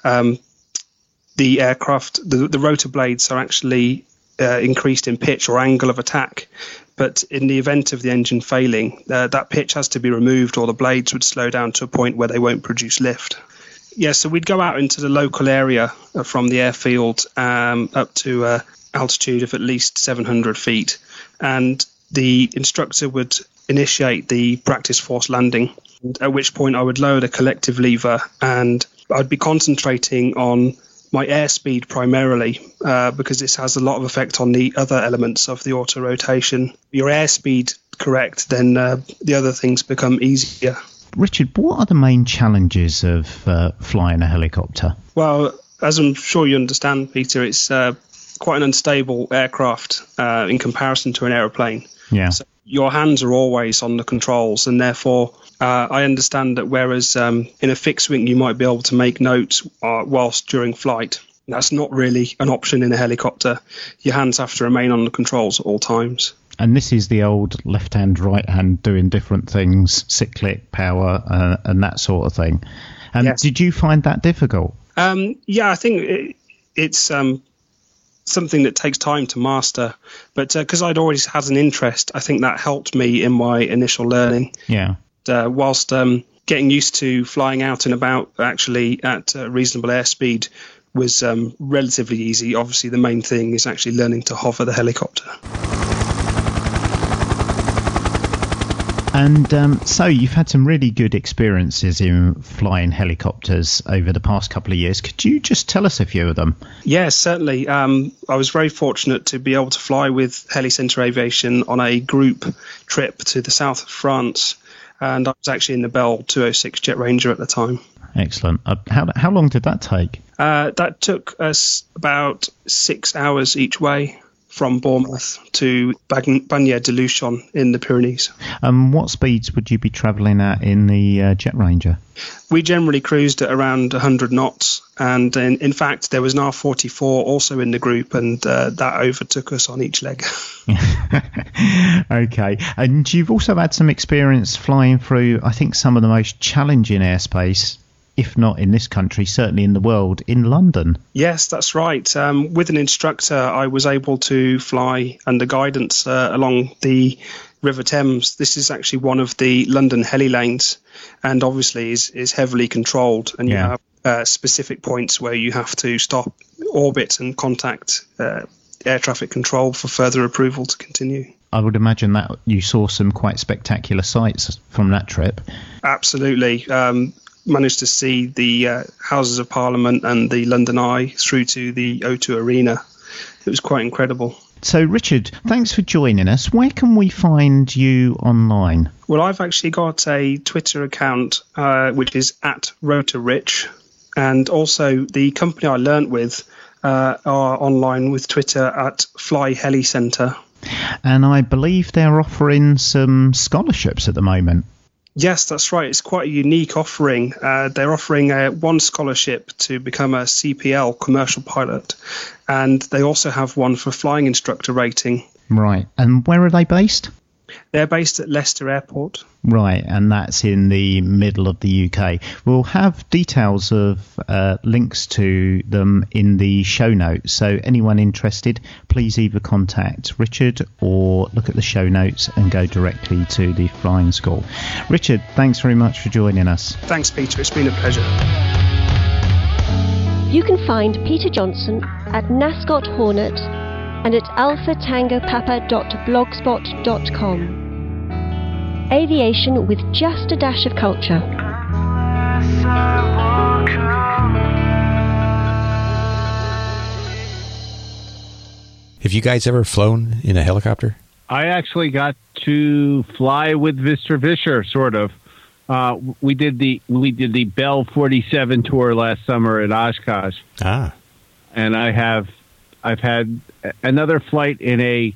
the aircraft, the rotor blades are actually increased in pitch or angle of attack. But in the event of the engine failing, that pitch has to be removed or the blades would slow down to a point where they won't produce lift. Yeah, so we'd go out into the local area from the airfield up to altitude of at least 700 feet. And the instructor would initiate the practice force landing, at which point I would lower the collective lever and I'd be concentrating on my airspeed primarily, because this has a lot of effect on the other elements of the auto rotation. Your airspeed correct, then the other things become easier. Richard, what are the main challenges of flying a helicopter? Well, as I'm sure you understand, Peter, it's quite an unstable aircraft in comparison to an aeroplane. Yeah. So your hands are always on the controls, and therefore I understand that whereas in a fixed wing you might be able to make notes whilst during flight, that's not really an option in a helicopter. Your hands have to remain on the controls at all times. And this is the old left hand, right hand doing different things, cyclic power and that sort of thing. Yes. Did you find that difficult? Yeah, I think it's something that takes time to master. But because I'd always had an interest, I think that helped me in my initial learning. Yeah. Whilst getting used to flying out and about actually at reasonable airspeed was relatively easy. Obviously, the main thing is actually learning to hover the helicopter. And so you've had some really good experiences in flying helicopters over the past couple of years. Could you just tell us a few of them? Yes, certainly. I was very fortunate to be able to fly with Heli-Center Aviation on a group trip to the south of France. And I was actually in the Bell 206 Jet Ranger at the time. Excellent. How long did that take? That took us about 6 hours each way, from Bournemouth to Bagnères-de-Luchon in the Pyrenees. What speeds would you be travelling at in the Jet Ranger? We generally cruised at around 100 knots, and in fact there was an R44 also in the group, and that overtook us on each leg. Okay, and you've also had some experience flying through, I think, some of the most challenging airspace, if not in this country, certainly in the world, in London. Yes, that's right. With an instructor, I was able to fly under guidance along the River Thames. This is actually one of the London heli lanes, and obviously is heavily controlled, and you have specific points where you have to stop, orbit and contact air traffic control for further approval to continue. I would imagine that you saw some quite spectacular sights from that trip. Absolutely. Managed to see the Houses of Parliament and the London Eye through to the O2 Arena. It was quite incredible. So, Richard, thanks for joining us. Where can we find you online? Well, I've actually got a Twitter account, which is @RotorRich, and also the company I learnt with are online with Twitter @Fly Heli Center. And I believe they're offering some scholarships at the moment. Yes, that's right. It's quite a unique offering. They're offering one scholarship to become a CPL, commercial pilot, and they also have one for flying instructor rating. Right. And where are they based? They're based at Leicester Airport. Right, and that's in the middle of the UK. We'll have details of links to them in the show notes, so anyone interested, please either contact Richard or look at the show notes and go directly to the flying school. Richard, thanks very much for joining us. Thanks, Peter. It's been a pleasure. You can find Peter Johnson at Nascot Hornet and at alphatangopapa.blogspot.com. Aviation with just a dash of culture. Have you guys ever flown in a helicopter? I actually got to fly with Mr. Vischer, sort of. We did the Bell 47 tour last summer at Oshkosh. And I've had another flight in a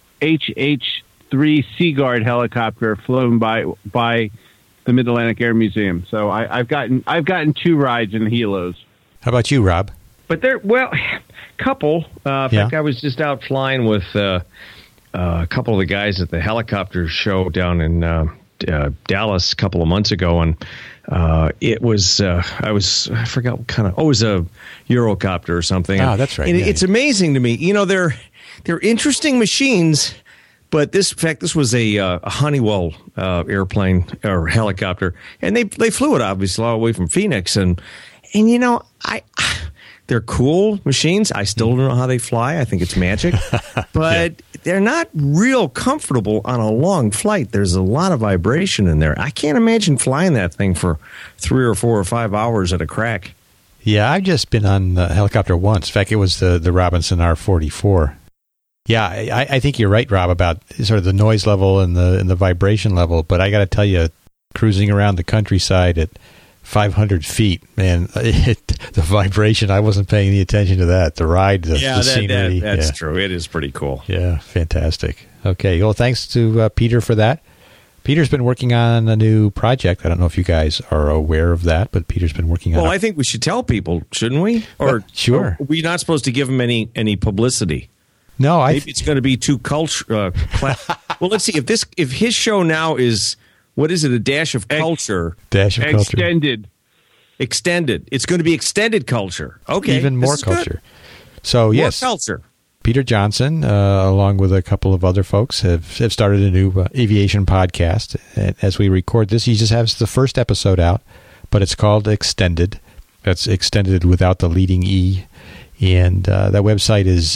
HH-3 Seaguard helicopter flown by the Mid-Atlantic Air Museum. So I've gotten 2 rides in helos. How about you, Rob? But couple. In fact, I was just out flying with a couple of the guys at the helicopter show down in Dallas a couple of months ago, and it was I forgot what kind of it was a Eurocopter or something. Oh, that's right. And it's amazing to me. You know, they're interesting machines, but this was a Honeywell airplane or helicopter, and they flew it obviously all the way from Phoenix, and you know They're cool machines. I still don't know how they fly. I think it's magic. But they're not real comfortable on a long flight. There's a lot of vibration in there. I can't imagine flying that thing for 3 or 4 or 5 hours at a crack. Yeah, I've just been on a helicopter once. In fact, it was the Robinson R-44. Yeah, I think you're right, Rob, about sort of the noise level and the vibration level. But I got to tell you, cruising around the countryside at 500 feet, man, the vibration, I wasn't paying any attention to that. The ride, the scenery. That's true. It is pretty cool. Yeah, fantastic. Okay, well, thanks to Peter for that. Peter's been working on a new project. I don't know if you guys are aware of that, but Peter's been working on Well, I think we should tell people, shouldn't we? Or sure. Are we not supposed to give them any publicity? No, maybe it's going to be too culture. Well, let's see if his show now is, what is it? A dash of culture. Dash of culture. Extended. It's going to be extended culture. Okay, even more culture. Good. So more yes, culture. Peter Johnson, along with a couple of other folks, have started a new aviation podcast. And as we record this, he just has the first episode out, but it's called Extended. That's extended without the leading E. And that website is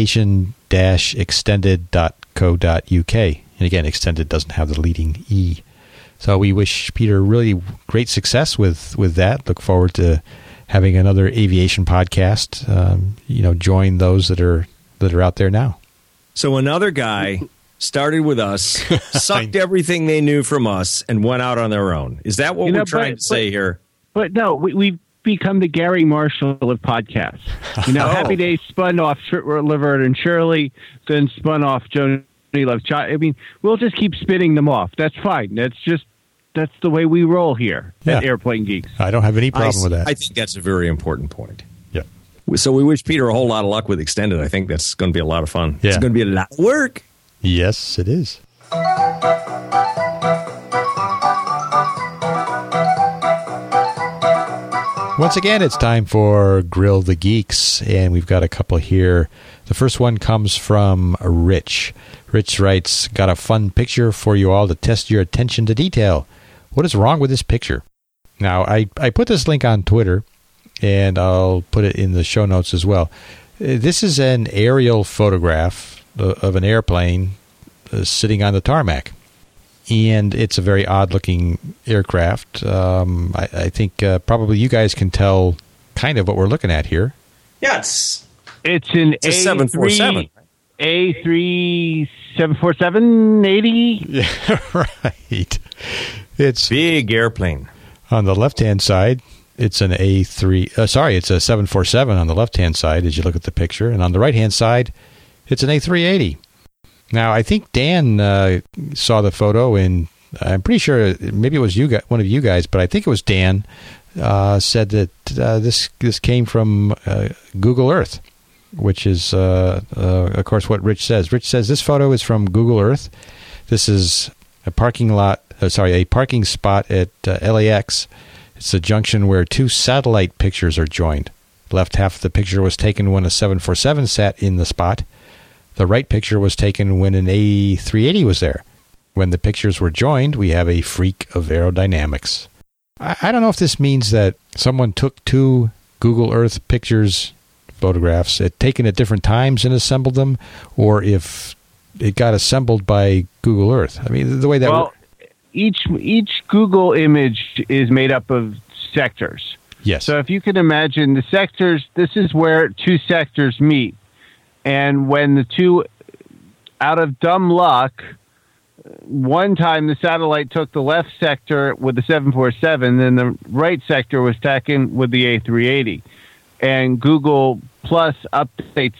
aviation-extended.co.uk. And again, Extended doesn't have the leading E. So we wish Peter really great success with that. Look forward to having another aviation podcast, join those that are out there now. So another guy started with us, sucked everything they knew from us, and went out on their own. Is that what we're trying to say here? But no, we've become the Gary Marshall of podcasts. Happy Days spun off Laverne and Shirley, then spun off Joni Love Child. I mean, we'll just keep spinning them off. That's fine. That's the way we roll here at Airplane Geeks. I don't have any problem with that. I think that's a very important point. Yeah. So we wish Peter a whole lot of luck with Extended. I think that's going to be a lot of fun. Yeah. It's going to be a lot of work. Yes, it is. Once again, it's time for Grill the Geeks, and we've got a couple here. The first one comes from Rich. Rich writes, got a fun picture for you all to test your attention to detail. What is wrong with this picture? Now, I put this link on Twitter, and I'll put it in the show notes as well. This is an aerial photograph of an airplane sitting on the tarmac. And it's a very odd-looking aircraft. I think probably you guys can tell kind of what we're looking at here. Yeah, it's an A 747. A3 747-80. Yeah, right. It's big airplane. On the left-hand side, it's an A3. It's a 747 on the left-hand side as you look at the picture, and on the right-hand side, it's an A380. Now, I think Dan saw the photo, and I'm pretty sure maybe it was one of you guys, but I think it was Dan said that this came from Google Earth, which is, of course, what Rich says. Rich says this photo is from Google Earth. This is a parking spot at LAX. It's a junction where two satellite pictures are joined. The left half of the picture was taken when a 747 sat in the spot. The right picture was taken when an A380 was there. When the pictures were joined, we have a freak of aerodynamics. I don't know if this means that someone took two Google Earth photographs, taken at different times and assembled them, or if it got assembled by Google Earth. I mean, the way that... Well, each Google image is made up of sectors. Yes. So if you can imagine the sectors, this is where two sectors meet. And when the two, out of dumb luck, one time the satellite took the left sector with the 747, then the right sector was taken with the A380. And Google Earth updates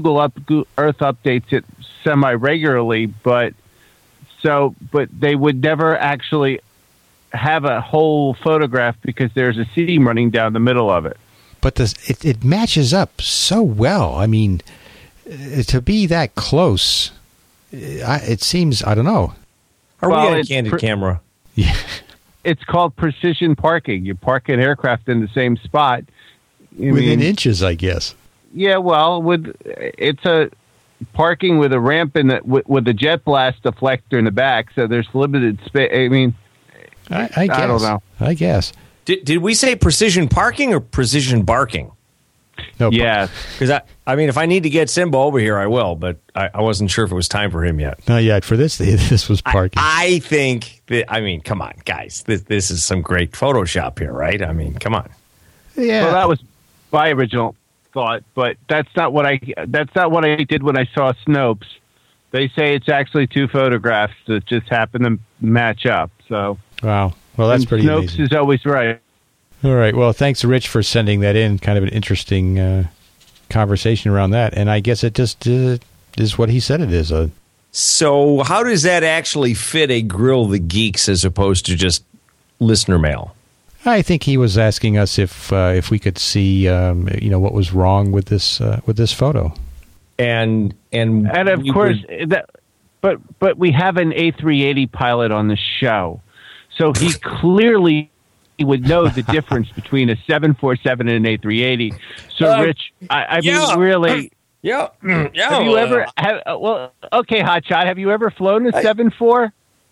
it semi-regularly, but they would never actually have a whole photograph because there's a seam running down the middle of it. But it matches up so well. I mean, to be that close, it seems, I don't know. Are we on candid camera? Yeah. It's called precision parking. You park an aircraft in the same spot. Within inches, I guess. Yeah, well, it's a parking with a ramp with a jet blast deflector in the back, so there's limited space. I mean, I guess. I don't know. I guess. Did we say precision parking or precision barking? No. Yes. Because I mean, if I need to get Simba over here, I will. But I wasn't sure if it was time for him yet. Not yet. For this was parking. I think that, I mean, come on, guys. This is some great Photoshop here, right? I mean, come on. Yeah. Well, that was my original thought, but that's not what I did when I saw Snopes. They say it's actually two photographs that just happen to match up. So wow. Well, that's pretty Snopes amazing. is always right. All right. Well, thanks, Rich, for sending that in. Kind of an interesting conversation around that. And I guess it just is what he said it is. So how does that actually fit a Grill the Geeks as opposed to just listener mail? I think he was asking us if we could see, what was wrong with this photo. And of course, but we have an A380 pilot on the show, so he clearly would know the difference between a 747 and an A380. So, Rich, I mean, really, yeah. Have you ever? Okay, Hotshot. Have you ever flown a 747?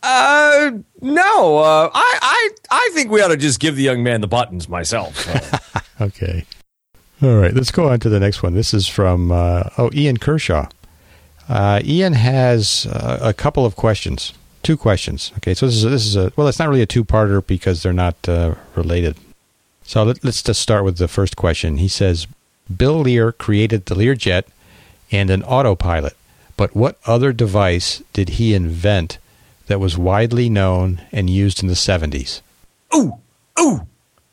No. I think we ought to just give the young man the buttons myself. So. Okay. All right, let's go on to the next one. This is from Ian Kershaw. Ian has a couple of questions, 2 questions. Okay, so this is it's not really a two-parter because they're not related. So let's just start with the first question. He says, Bill Lear created the Learjet and an autopilot, but what other device did he invent that was widely known and used in the 70s? Ooh!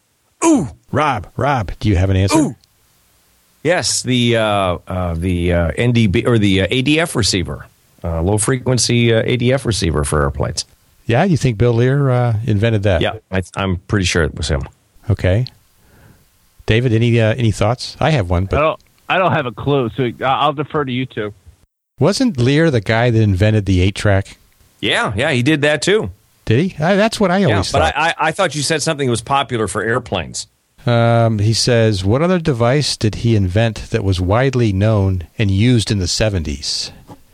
Rob, do you have an answer? Ooh. Yes, the NDB or the ADF receiver, low frequency ADF receiver for airplanes. Yeah, you think Bill Lear invented that? Yeah, I'm pretty sure it was him. Okay, David, any thoughts? I have one, but I don't have a clue, so I'll defer to you two. Wasn't Lear the guy that invented the 8-track? Yeah, he did that too. Did he? That's what I always thought. But I thought you said something that was popular for airplanes. He says, what other device did he invent that was widely known and used in the 70s?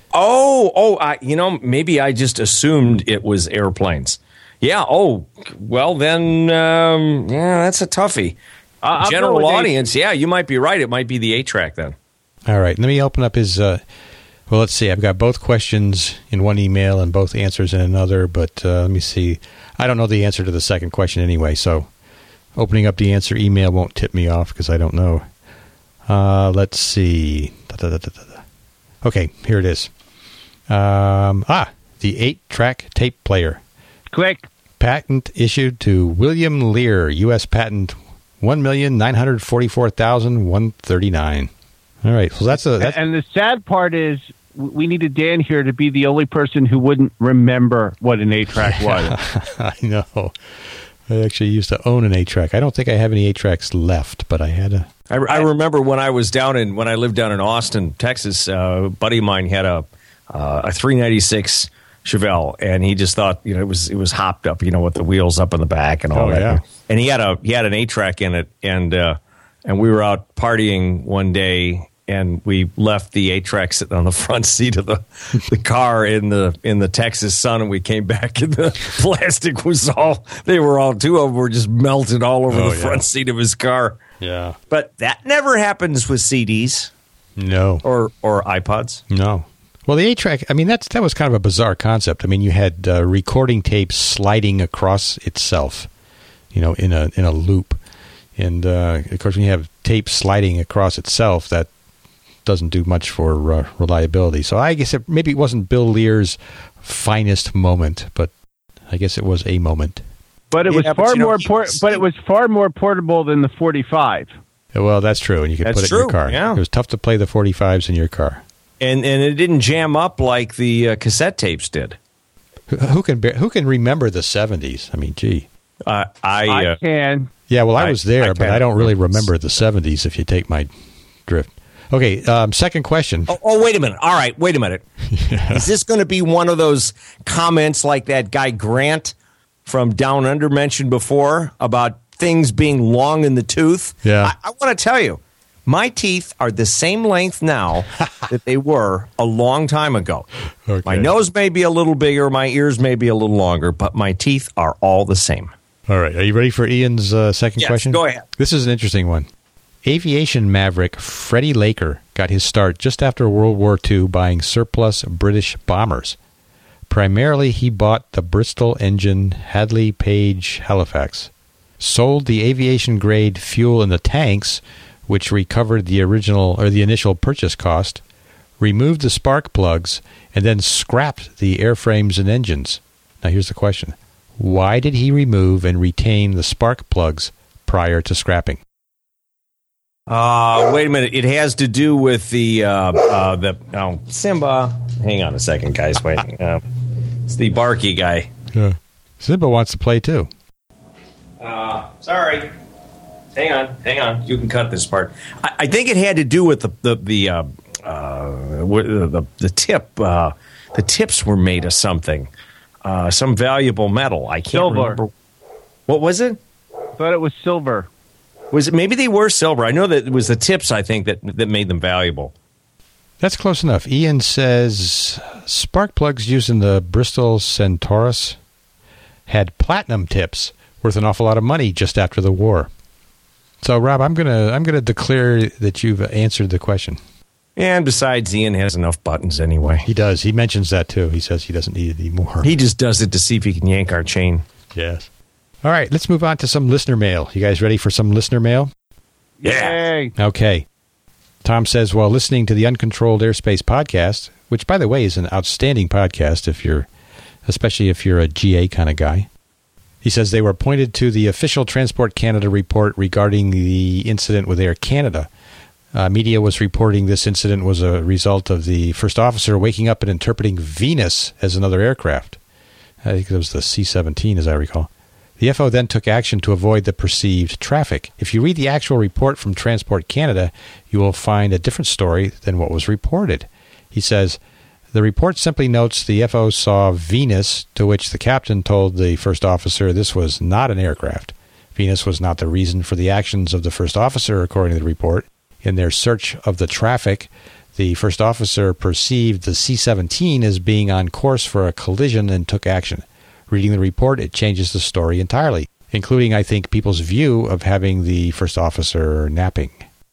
Maybe I just assumed it was airplanes. Yeah, well then, that's a toughie. General audience, you might be right. It might be the 8-track then. All right, let me open up his, let's see. I've got both questions in one email and both answers in another, but let me see. I don't know the answer to the second question anyway, so opening up the answer email won't tip me off because I don't know. Let's see. Okay, here it is. The 8-track tape player. Click. Patent issued to William Lear, U.S. patent 1,944,139. All right, so that's and the sad part is we needed Dan here to be the only person who wouldn't remember what an 8-track was. I know. I actually used to own an 8-track. I don't think I have any 8-tracks left, but I had a... I remember when I lived down in Austin, Texas, a buddy of mine had a 396 Chevelle, and he just thought, it was hopped up, with the wheels up in the back and all that. Yeah. And he had an 8-track in it, and we were out partying one day, and we left the 8-track sitting on the front seat of the car in the Texas sun, and we came back and the plastic was two of them were just melted all over the front seat of his car. Yeah. But that never happens with CDs. No. Or iPods. No. Well, the 8-track, that was kind of a bizarre concept. You had recording tapes sliding across itself, in a loop. And, of course, when you have tape sliding across itself, that doesn't do much for reliability. So I guess maybe it wasn't Bill Lear's finest moment, but I guess it was a moment. But it was far more portable than the 45. Well, that's true, and you could put it in your car. Yeah. It was tough to play the 45s in your car. And it didn't jam up like the cassette tapes did. Who can remember the 70s? Gee. I can. Yeah, well, I was there, but I don't really remember the 70s, if you take my drift. Okay, second question. Oh, wait a minute. All right, wait a minute. Yeah. Is this going to be one of those comments like that guy Grant from Down Under mentioned before about things being long in the tooth? Yeah. I want to tell you, my teeth are the same length now that they were a long time ago. Okay. My nose may be a little bigger, my ears may be a little longer, but my teeth are all the same. All right, are you ready for Ian's second question? Go ahead. This is an interesting one. Aviation maverick Freddie Laker got his start just after World War II buying surplus British bombers. Primarily, he bought the Bristol engine Hadley Page Halifax, sold the aviation-grade fuel in the tanks, which recovered the initial purchase cost, removed the spark plugs, and then scrapped the airframes and engines. Now here's the question. Why did he remove and retain the spark plugs prior to scrapping? Wait a minute. It has to do with the Simba. Hang on a second, guys. Wait. It's the Barky guy. Yeah. Simba wants to play too. Sorry. Hang on. You can cut this part. I think it had to do with the tip. The tips were made of something, some valuable metal. I can't remember. What was it? I thought it was silver. Was it? Maybe they were silver. I know that it was the tips, I think, that made them valuable. That's close enough. Ian says spark plugs used in the Bristol Centaurus had platinum tips worth an awful lot of money just after the war. So, Rob, I'm gonna declare that you've answered the question. And besides, Ian has enough buttons anyway. He does. He mentions that too. He says he doesn't need it anymore. He just does it to see if he can yank our chain. Yes. All right, let's move on to some listener mail. You guys ready for some listener mail? Yeah. Okay. Tom says, while listening to the Uncontrolled Airspace podcast, which, by the way, is an outstanding podcast especially if you're a GA kind of guy. He says they were pointed to the official Transport Canada report regarding the incident with Air Canada. Media was reporting this incident was a result of the first officer waking up and interpreting Venus as another aircraft. I think it was the C-17, as I recall. The FO then took action to avoid the perceived traffic. If you read the actual report from Transport Canada, you will find a different story than what was reported. He says, the report simply notes the FO saw Venus, to which the captain told the first officer this was not an aircraft. Venus was not the reason for the actions of the first officer, according to the report. In their search of the traffic, the first officer perceived the C-17 as being on course for a collision and took action. Reading the report, it changes the story entirely, including, I think, people's view of having the first officer napping.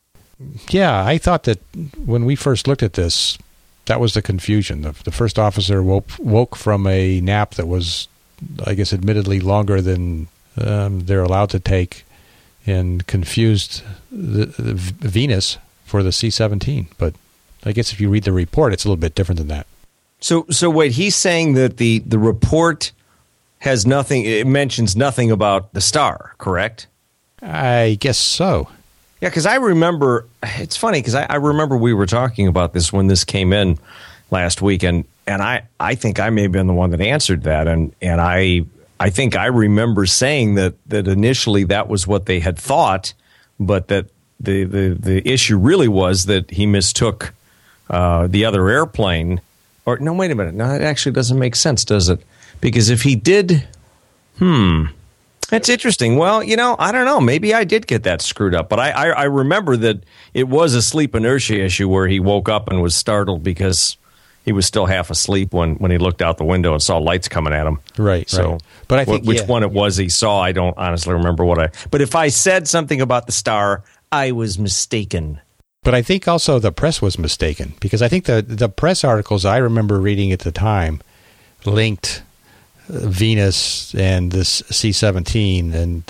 Yeah, I thought that when we first looked at this, that was the confusion. The first officer woke from a nap that was, I guess, admittedly longer than they're allowed to take, and confused the Venus for the C-17. But I guess if you read the report, it's a little bit different than that. So wait, he's saying that the report has nothing. It mentions nothing about the star, correct? I guess so. Yeah, because I remember. It's funny because I remember we were talking about this when this came in last week, and I think I may have been the one that answered that, and I think I remember saying that initially that was what they had thought, but that the issue really was that he mistook the other airplane. Or no, wait a minute. No, that actually doesn't make sense, does it? Because if he did, that's interesting. Well, I don't know. Maybe I did get that screwed up. But I remember that it was a sleep inertia issue where he woke up and was startled because he was still half asleep when he looked out the window and saw lights coming at him. Right. So, right. But I think which one it was he saw, I don't honestly remember But if I said something about the star, I was mistaken. But I think also the press was mistaken, because I think the press articles I remember reading at the time linked Venus and this C-17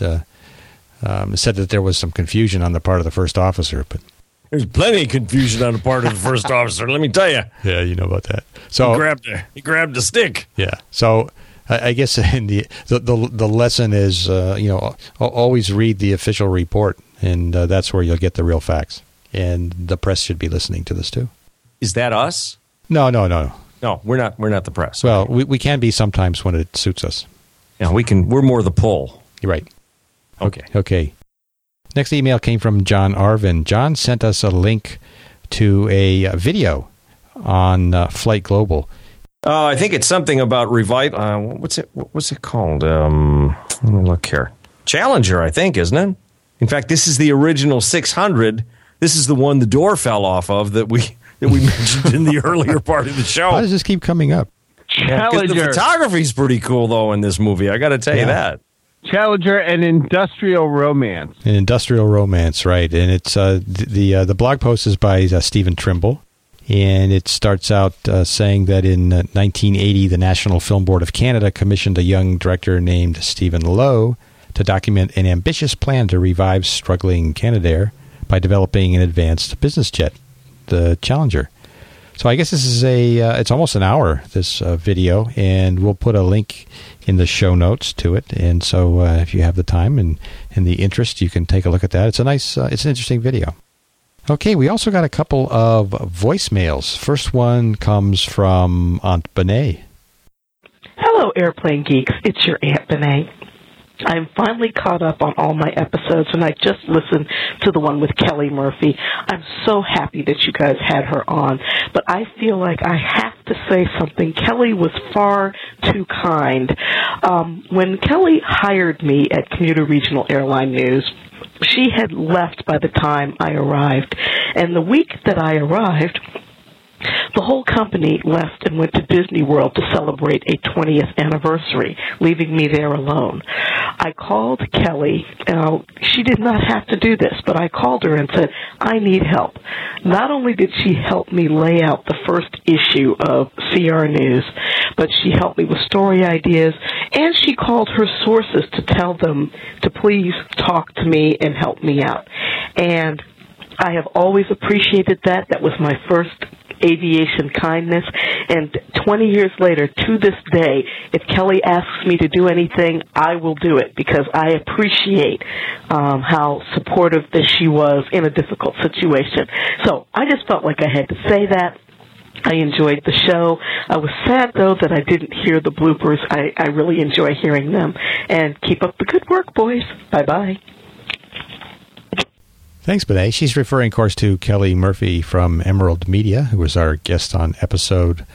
and said that there was some confusion on the part of the first officer. But there's plenty of confusion on the part of the first officer, let me tell you. Yeah, you know about that. So he grabbed the stick. Yeah. So I guess in the lesson is always read the official report, and that's where you'll get the real facts. And the press should be listening to this too. Is that us? No. No, we're not. We're not the press. Well, we can be sometimes when it suits us. Yeah, we can. We're more the pull. You're right. Okay. Next email came from John Arvin. John sent us a link to a video on Flight Global. I think it's something about what's it called? Let me look here. Challenger, I think, isn't it? In fact, this is the original 600. This is the one the door fell off of that we mentioned in the earlier part of the show. How does this keep coming up? Yeah, the photography's pretty cool, though, in this movie. I got to tell you that. Challenger and Industrial Romance. An Industrial Romance, right. And it's the blog post is by Stephen Trimble. And it starts out saying that in 1980, the National Film Board of Canada commissioned a young director named Stephen Lowe to document an ambitious plan to revive struggling Canadair by developing an advanced business jet, the Challenger. So I guess this is it's almost an hour, this video, and we'll put a link in the show notes to it. And so if you have the time and the interest, you can take a look at that. It's a nice, it's an interesting video. Okay, we also got a couple of voicemails. First one comes from Aunt Benet. Hello, Airplane Geeks. It's your Aunt Benet. I'm finally caught up on all my episodes, and I just listened to the one with Kelly Murphy. I'm so happy that you guys had her on, but I feel like I have to say something. Kelly was far too kind. When Kelly hired me at Commuter Regional Airline News, she had left by the time I arrived, and the week that I arrived, the whole company left and went to Disney World to celebrate a 20th anniversary, leaving me there alone. I called Kelly. She did not have to do this, but I called her and said, I need help. Not only did she help me lay out the first issue of CR News, but she helped me with story ideas, and she called her sources to tell them to please talk to me and help me out. And I have always appreciated that. That was my first aviation kindness, and 20 years later, to this day, if Kelly asks me to do anything, I will do it, because I appreciate how supportive that she was in a difficult situation. So I just felt like I had to say that. I enjoyed the show. I was sad, though, that I didn't hear the bloopers. I really enjoy hearing them. And keep up the good work, boys. Bye-bye. Thanks, Benet. She's referring, of course, to Kelly Murphy from Emerald Media, who was our guest on episode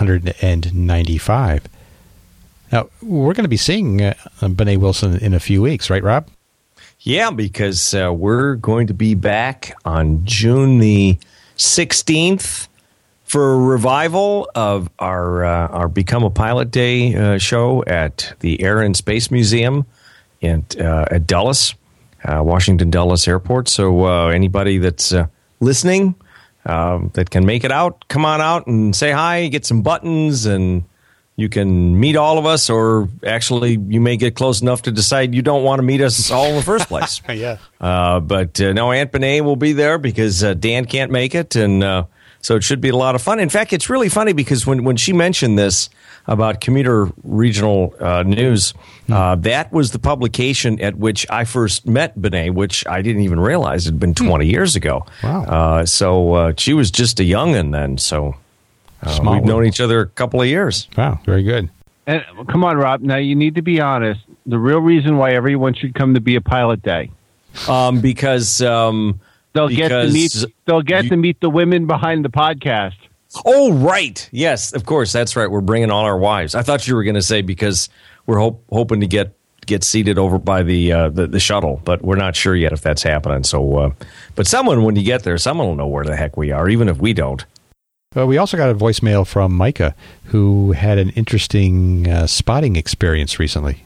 195. Now, we're going to be seeing Benet Wilson in a few weeks, right, Rob? Yeah, because we're going to be back on June the 16th for a revival of our Become a Pilot Day show at the Air and Space Museum at Dulles. Washington Dulles Airport. So anybody that's listening that can make it out, come on out and say hi, get some buttons, and you can meet all of us, or actually you may get close enough to decide you don't want to meet us all in the first place. Yeah. But no, Aunt Benet will be there because Dan can't make it, and so it should be a lot of fun. In fact, it's really funny because when she mentioned this about Commuter Regional News, that was the publication at which I first met Benet, which I didn't even realize had been 20 years ago. Wow. So she was just a youngin' then, so we've known each other a couple of years. Wow, very good. And come on, Rob. Now, you need to be honest. The real reason why everyone should come to Be a Pilot Day. Because... They'll get to meet the women behind the podcast. Oh, right. Yes, of course. That's right. We're bringing all our wives. I thought you were going to say because we're hoping to get seated over by the shuttle, but we're not sure yet if that's happening. So, but someone, when you get there, someone will know where the heck we are, even if we don't. We also got a voicemail from Micah, who had an interesting spotting experience recently.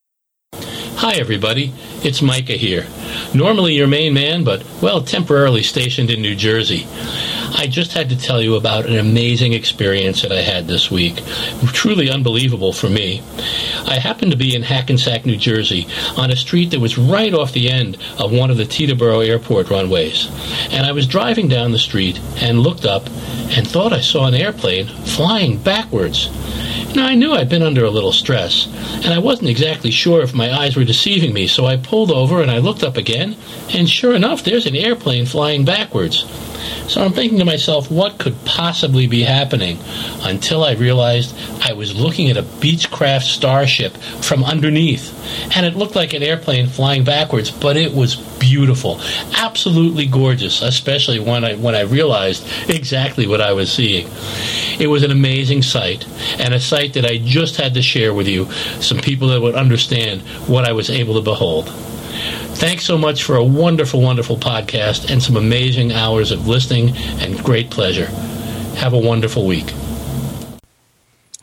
Hi, everybody. It's Micah here. Normally your main man, but, well, temporarily stationed in New Jersey. I just had to tell you about an amazing experience that I had this week. Truly unbelievable for me. I happened to be in Hackensack, New Jersey, on a street that was right off the end of one of the Teterboro Airport runways. And I was driving down the street and looked up and thought I saw an airplane flying backwards. Now, I knew I'd been under a little stress, and I wasn't exactly sure if my eyes were deceiving me, so I pulled over and I looked up again, and sure enough, there's an airplane flying backwards. So I'm thinking to myself, what could possibly be happening? Until I realized I was looking at a Beechcraft Starship from underneath, and it looked like an airplane flying backwards, but it was beautiful, absolutely gorgeous, especially when I realized exactly what I was seeing. It was an amazing sight, and a sight that I just had to share with you, some people that would understand what I was able to behold. Thanks so much for a wonderful, wonderful podcast and some amazing hours of listening and great pleasure. Have a wonderful week.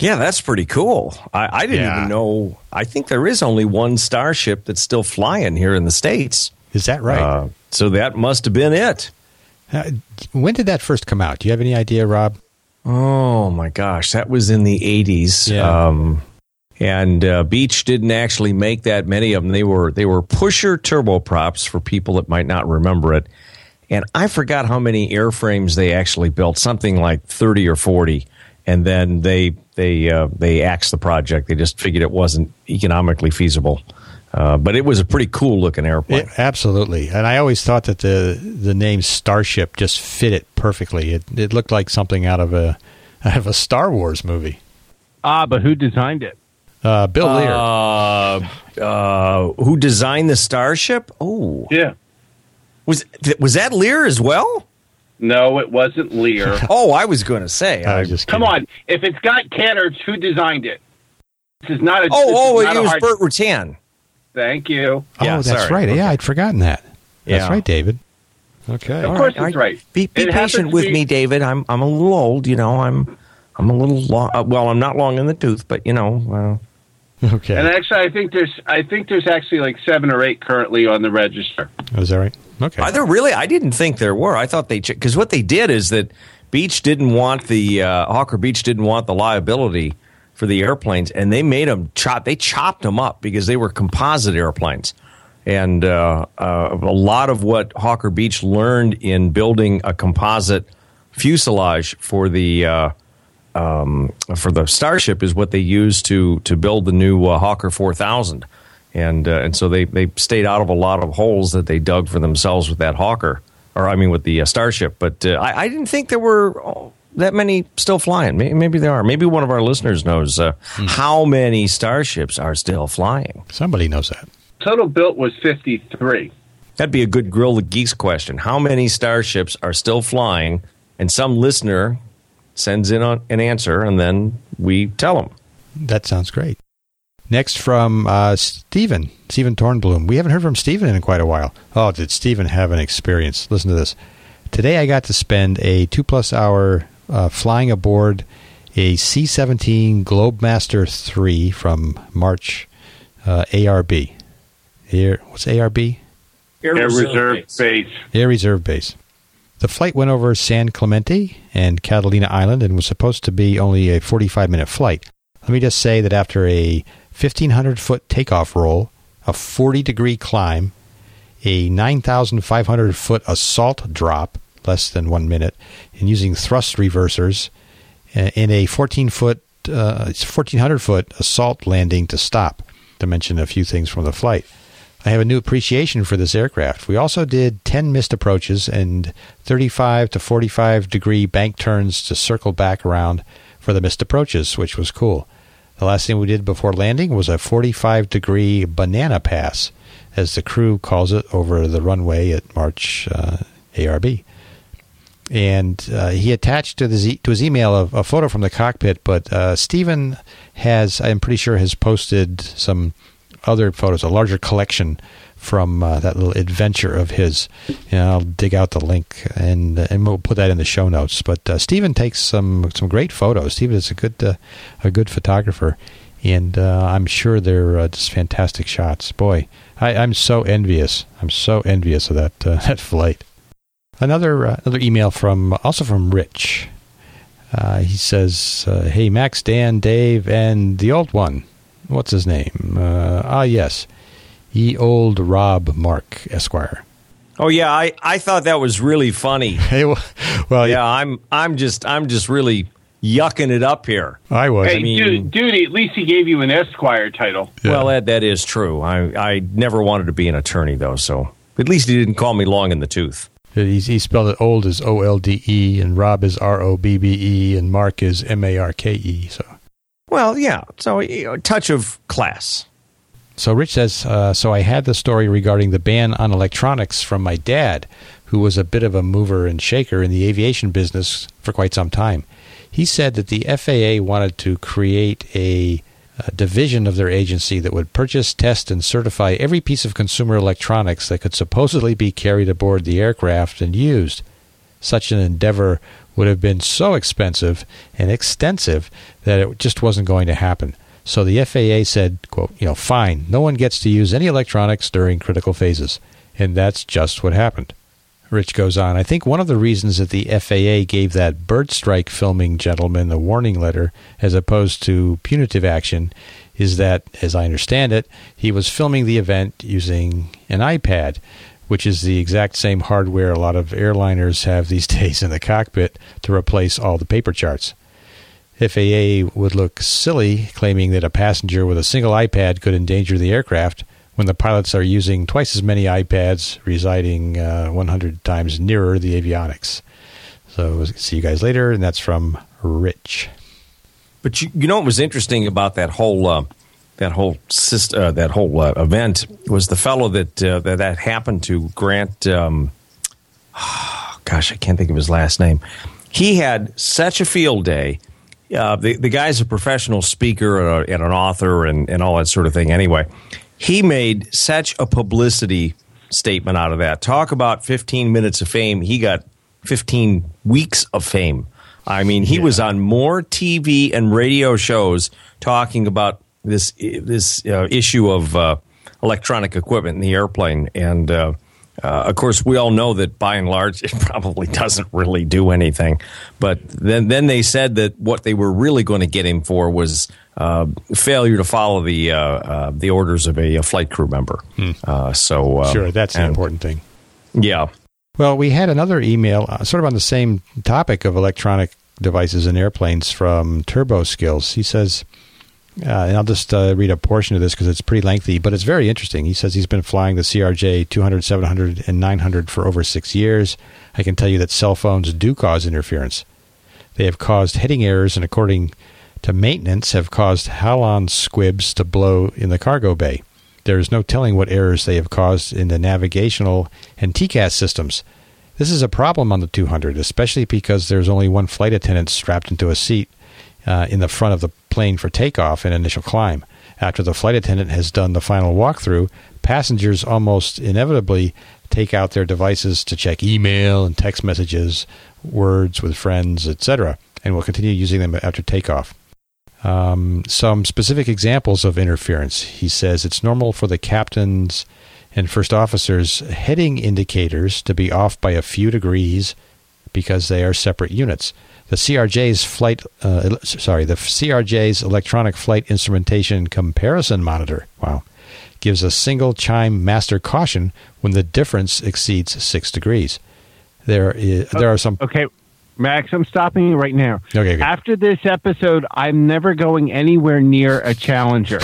Yeah, that's pretty cool. I didn't even know. I think there is only one Starship that's still flying here in the States. Is that right? So that must have been it. When did that first come out? Do you have any idea, Rob? Oh, my gosh. That was in the 80s. Yeah. And Beech didn't actually make that many of them. They were pusher turboprops for people that might not remember it. And I forgot how many airframes they actually built, something like 30 or 40. And then they axed the project. They just figured it wasn't economically feasible. But it was a pretty cool-looking airplane. Absolutely. And I always thought that the name Starship just fit it perfectly. It looked like something out of a Star Wars movie. But who designed it? Bill Lear. Who designed the Starship? Oh. Yeah. Was that Lear as well? No, it wasn't Lear. Oh, I was going to say. Come on. If it's got cannons, who designed it? This is not a... it was Burt Rutan. Thank you. Yeah, that's right. Okay. Yeah, I'd forgotten that. That's right, David. Okay. Of course it's right. Be patient with me, David. I'm a little old, I'm a little long. Well, I'm not long in the tooth, but Okay. And actually, I think there's actually like 7 or 8 currently on the register. Oh, is that right? Okay. Are there really? I didn't think there were. I thought because what they did is that Beech didn't want Hawker Beech didn't want the liability for the airplanes, and they made them They chopped them up because they were composite airplanes, and a lot of what Hawker Beech learned in building a composite fuselage for the Starship is what they used to build the new Hawker 4000, and so they stayed out of a lot of holes that they dug for themselves with that Hawker, with the Starship. But I didn't think there were that many still flying. Maybe there are. Maybe one of our listeners knows how many Starships are still flying. Somebody knows that. Total built was 53. That'd be a good Grill the Geeks question. How many Starships are still flying? And some listener sends in an answer, and then we tell them. That sounds great. Next from Stephen Tornblum. We haven't heard from Stephen in quite a while. Oh, did Stephen have an experience? Listen to this. Today I got to spend a 2+ hour flying aboard a C-17 Globemaster III from March ARB. What's ARB? Air Reserve Base. Air Reserve Base. The flight went over San Clemente and Catalina Island and was supposed to be only a 45-minute flight. Let me just say that after a 1,500-foot takeoff roll, a 40-degree climb, a 9,500-foot assault drop, less than 1 minute, and using thrust reversers, in a 1,400-foot assault landing to stop, to mention a few things from the flight. I have a new appreciation for this aircraft. We also did 10 missed approaches and 35 to 45-degree bank turns to circle back around for the missed approaches, which was cool. The last thing we did before landing was a 45-degree banana pass, as the crew calls it, over the runway at March ARB. And he attached to his email a photo from the cockpit, but Stephen I'm pretty sure, has posted some other photos, a larger collection from that little adventure of his. I'll dig out the link and we'll put that in the show notes. But Stephen takes some great photos. Stephen is a good photographer, and I'm sure they're just fantastic shots. Boy, I'm so envious. I'm so envious of that flight. Another email from Rich. He says, "Hey Max, Dan, Dave, and the old one. What's his name? Yes, ye old Rob Mark Esquire." Oh yeah, I thought that was really funny. Well, yeah, I'm just really yucking it up here. I was. Hey, dude, at least he gave you an Esquire title. Yeah. Well, that is true. I never wanted to be an attorney though, so at least he didn't call me long in the tooth. He spelled it old as OLDE, and Rob is ROBBE, and Mark is MARKE. So. Well, yeah. So a touch of class. So Rich says, so I had the story regarding the ban on electronics from my dad, who was a bit of a mover and shaker in the aviation business for quite some time. He said that the FAA wanted to create a division of their agency that would purchase, test, and certify every piece of consumer electronics that could supposedly be carried aboard the aircraft and used. Such an endeavor would have been so expensive and extensive that it just wasn't going to happen. So the FAA said, quote, fine, no one gets to use any electronics during critical phases. And that's just what happened. Rich goes on, I think one of the reasons that the FAA gave that bird strike filming gentleman a warning letter as opposed to punitive action is that, as I understand it, he was filming the event using an iPad, which is the exact same hardware a lot of airliners have these days in the cockpit to replace all the paper charts. FAA would look silly claiming that a passenger with a single iPad could endanger the aircraft when the pilots are using twice as many iPads residing 100 times nearer the avionics. So see you guys later, and that's from Rich. But you know what was interesting about that whole event was the fellow that happened to, Grant. Gosh, I can't think of his last name. He had such a field day. The guy's a professional speaker and an author and all that sort of thing. Anyway, he made such a publicity statement out of that. Talk about 15 minutes of fame. He got 15 weeks of fame. I mean, he was on more TV and radio shows talking about this issue of electronic equipment in the airplane. And, of course, we all know that by and large it probably doesn't really do anything. But then they said that what they were really going to get him for was failure to follow the orders of a flight crew member. Sure, that's the important thing. Yeah. Well, we had another email sort of on the same topic of electronic devices in airplanes from Turbo Skills. He says, and I'll just read a portion of this because it's pretty lengthy, but it's very interesting. He says he's been flying the CRJ 200, 700, and 900 for over 6 years. I can tell you that cell phones do cause interference. They have caused heading errors, and according to maintenance, have caused halon squibs to blow in the cargo bay. There is no telling what errors they have caused in the navigational and TCAS systems. This is a problem on the 200, especially because there's only one flight attendant strapped into a seat in the front of the plane for takeoff and initial climb. After the flight attendant has done the final walkthrough, passengers almost inevitably take out their devices to check email and text messages, words with friends, etc., and will continue using them after takeoff. Some specific examples of interference. He says it's normal for the captains and first officers' heading indicators to be off by a few degrees because they are separate units. The CRJ's electronic flight instrumentation comparison monitor, gives a single chime master caution when the difference exceeds 6 degrees. There are some. Okay, Max, I'm stopping you right now. Okay. After this episode, I'm never going anywhere near a Challenger.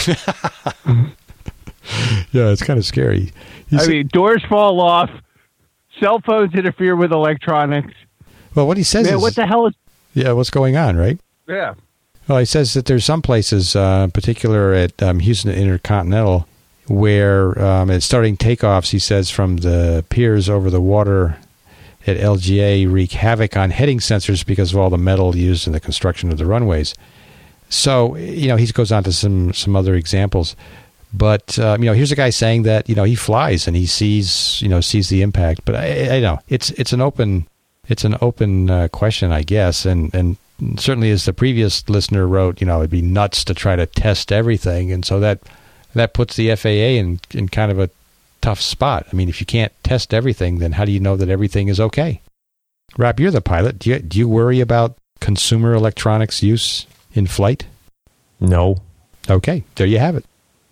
Yeah, it's kind of scary. Doors fall off, cell phones interfere with electronics. Well, what he says is, what the hell is? Yeah, what's going on, right? Yeah. Well, he says that there's some places, in particular at Houston Intercontinental, where at starting takeoffs, he says, from the piers over the water at LGA wreak havoc on heading sensors because of all the metal used in the construction of the runways. So, he goes on to some other examples. But, here's a guy saying that, he flies and he sees the impact. But I know it's an open question, I guess. And certainly, as the previous listener wrote, it'd be nuts to try to test everything. And so that puts the FAA in kind of a tough spot. I mean, if you can't test everything, then how do you know that everything is okay? Rob, you're the pilot. Do you worry about consumer electronics use in flight? No. Okay, there you have it.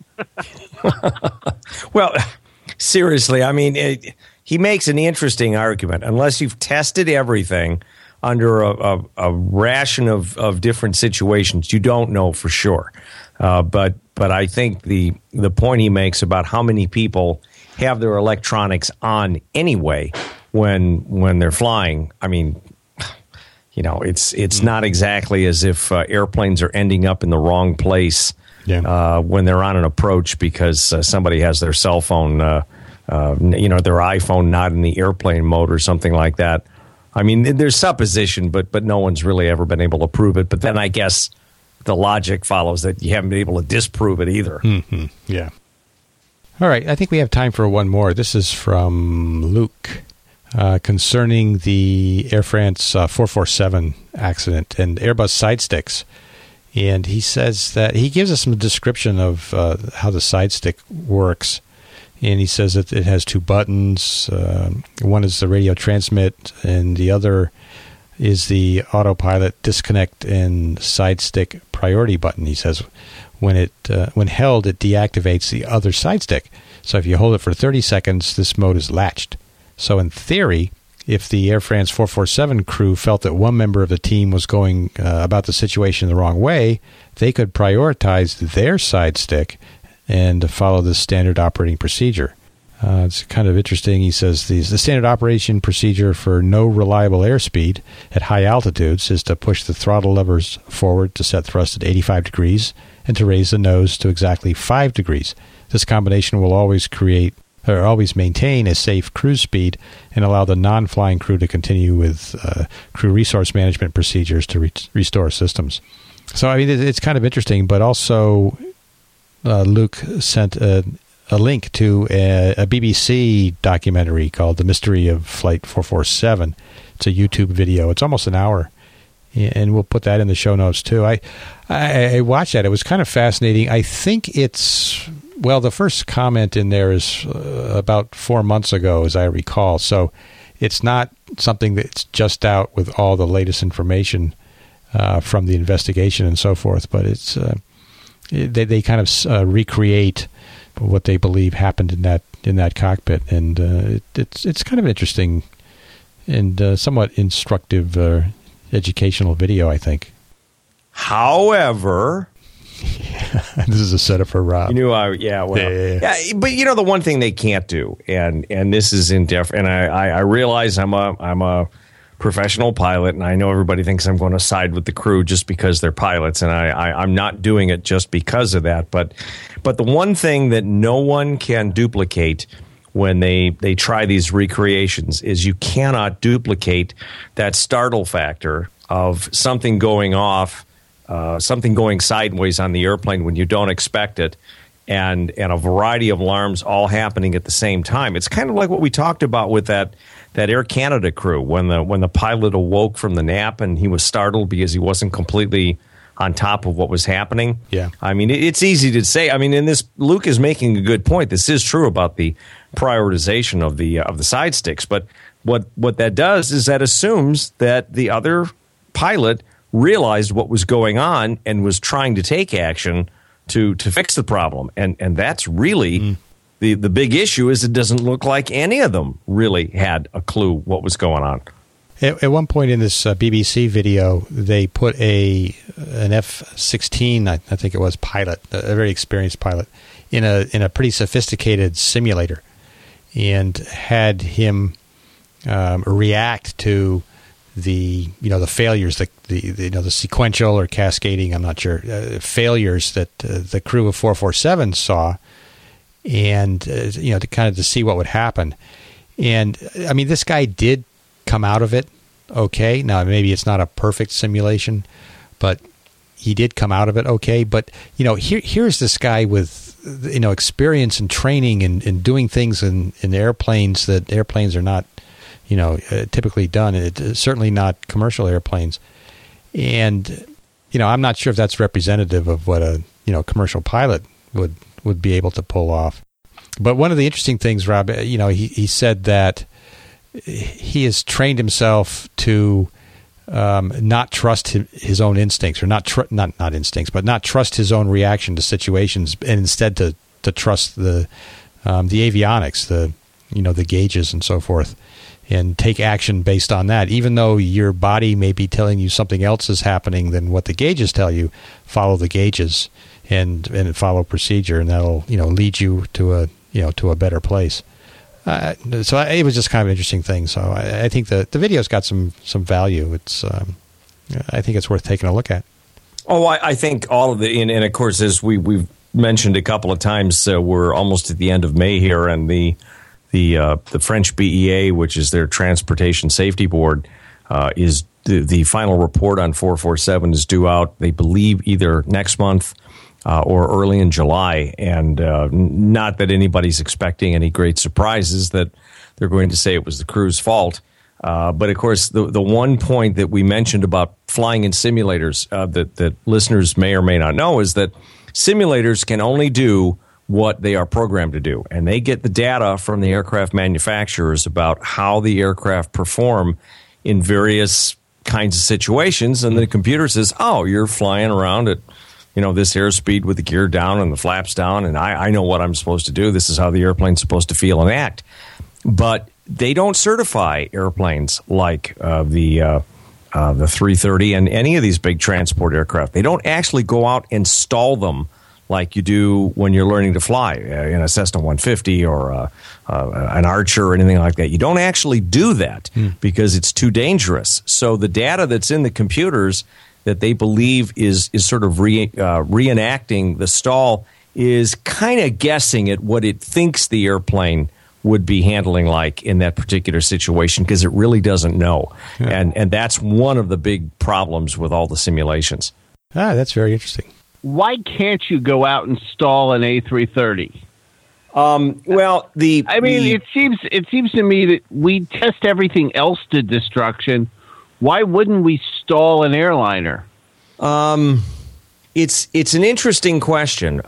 Well, seriously, I mean, he makes an interesting argument. Unless you've tested everything under a ration of different situations, you don't know for sure. But I think the point he makes about how many people have their electronics on anyway when they're flying, I mean, it's not exactly as if airplanes are ending up in the wrong place when they're on an approach because somebody has their cell phone, their iPhone not in the airplane mode or something like that. I mean, there's supposition, but no one's really ever been able to prove it. But then I guess the logic follows that you haven't been able to disprove it either. Mm-hmm. Yeah. All right. I think we have time for one more. This is from Luke. concerning the Air France 447 accident and Airbus side sticks. And he says that he gives us some description of how the side stick works. And he says that it has two buttons. One is the radio transmit, and the other is the autopilot disconnect and side stick priority button. He says when held, it deactivates the other side stick. So if you hold it for 30 seconds, this mode is latched. So in theory, if the Air France 447 crew felt that one member of the team was going about the situation the wrong way, they could prioritize their side stick and follow the standard operating procedure. It's kind of interesting. He says the standard operation procedure for no reliable airspeed at high altitudes is to push the throttle levers forward to set thrust at 85 degrees and to raise the nose to exactly 5 degrees. This combination will always maintain a safe cruise speed and allow the non-flying crew to continue with crew resource management procedures to restore systems. So, I mean, it's kind of interesting, but also Luke sent a link to a BBC documentary called The Mystery of Flight 447. It's a YouTube video. It's almost an hour, and we'll put that in the show notes, too. I watched that. It was kind of fascinating. I think the first comment in there is about 4 months ago, as I recall. So it's not something that's just out with all the latest information from the investigation and so forth, but it's they kind of recreate what they believe happened in that cockpit, and it's kind of an interesting and somewhat instructive educational video, I think. However, this is a setup for Rob. But the one thing they can't do, and this is and I realize I'm a professional pilot, and I know everybody thinks I'm going to side with the crew just because they're pilots, and I'm not doing it just because of that. But the one thing that no one can duplicate when they try these recreations is you cannot duplicate that startle factor of something going off, something going sideways on the airplane when you don't expect it, and a variety of alarms all happening at the same time. It's kind of like what we talked about with that Air Canada crew when the pilot awoke from the nap and he was startled because he wasn't completely on top of what was happening. Yeah. I mean, it's easy to say. I mean, in this, Luke is making a good point. This is true about the prioritization of the side sticks, but what that does is that assumes that the other pilot realized what was going on and was trying to take action to fix the problem. And that's really the big issue is it doesn't look like any of them really had a clue what was going on. At one point in this BBC video, they put an F-16, I think it was, pilot, a very experienced pilot, in a pretty sophisticated simulator, and had him react to the failures, the sequential or cascading, I'm not sure, failures that the crew of 447 saw, and to see what would happen. And I mean, this guy did come out of it okay. Now, maybe it's not a perfect simulation, but he did come out of it okay. But here's this guy with experience and training and doing things in airplanes that airplanes are not typically done. It's certainly not commercial airplanes, and I'm not sure if that's representative of what a commercial pilot would be able to pull off. But one of the interesting things, Rob, he said that he has trained himself to not trust his own instincts, or not trust his own reaction to situations, and instead to trust the avionics, the gauges and so forth, and take action based on that. Even though your body may be telling you something else is happening than what the gauges tell you, follow the gauges and follow procedure, and that'll lead you to a better place. So it was just kind of an interesting thing. So I think the video's got some value. It's I think it's worth taking a look at. Oh, I think all of the and of course, as we've mentioned a couple of times, we're almost at the end of May here, and the French BEA, which is their Transportation Safety Board, is the final report on 447 is due out, they believe, either next month or early in July. And not that anybody's expecting any great surprises that they're going to say it was the crew's fault. But, of course, the one point that we mentioned about flying in simulators that listeners may or may not know is that simulators can only do what they are programmed to do. And they get the data from the aircraft manufacturers about how the aircraft perform in various kinds of situations. And the computer says, oh, you're flying around at this airspeed with the gear down and the flaps down, and I know what I'm supposed to do. This is how the airplane's supposed to feel and act. But they don't certify airplanes like the 330 and any of these big transport aircraft. They don't actually go out and install them like you do when you're learning to fly in a Cessna 150 or an Archer or anything like that. You don't actually do that because it's too dangerous. So the data that's in the computers that they believe is sort of reenacting the stall is kind of guessing at what it thinks the airplane would be handling like in that particular situation because it really doesn't know. Yeah. And that's one of the big problems with all the simulations. That's very interesting. Why can't you go out and stall an A330? It seems to me that we test everything else to destruction. Why wouldn't we stall an airliner? It's an interesting question.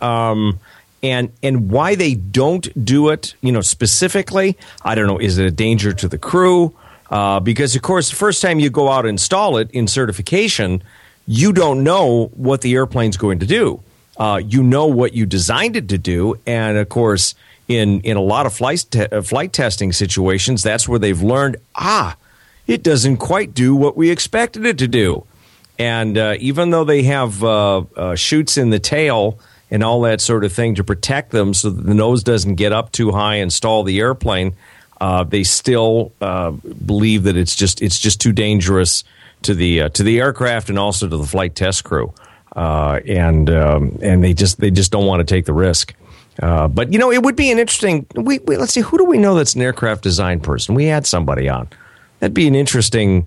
And why they don't do it, specifically, I don't know. Is it a danger to the crew? Because, of course, the first time you go out and install it in certification, you don't know what the airplane's going to do. You know what you designed it to do. And, of course, in a lot of flight testing situations, that's where they've learned, it doesn't quite do what we expected it to do. And even though they have chutes in the tail and all that sort of thing to protect them so that the nose doesn't get up too high and stall the airplane, they still believe that it's just too dangerous to the aircraft and also to the flight test crew, and they just don't want to take the risk. But it would be an interesting. Let's see, who do we know that's an aircraft design person? We had somebody on. That'd be an interesting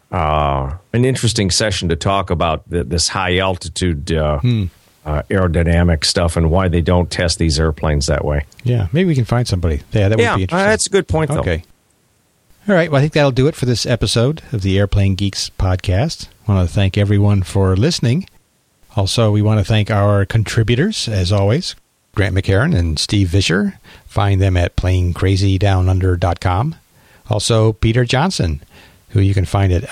session to talk about this high altitude aerodynamic stuff and why they don't test these airplanes that way. Yeah, maybe we can find somebody. Yeah, that would be interesting. That's a good point, though. Okay. All right, well, I think that'll do it for this episode of the Airplane Geeks podcast. I want to thank everyone for listening. Also, we want to thank our contributors, as always, Grant McHerron and Steve Vischer. Find them at planecrazydownunder.com. Also, Peter Johnson, who you can find at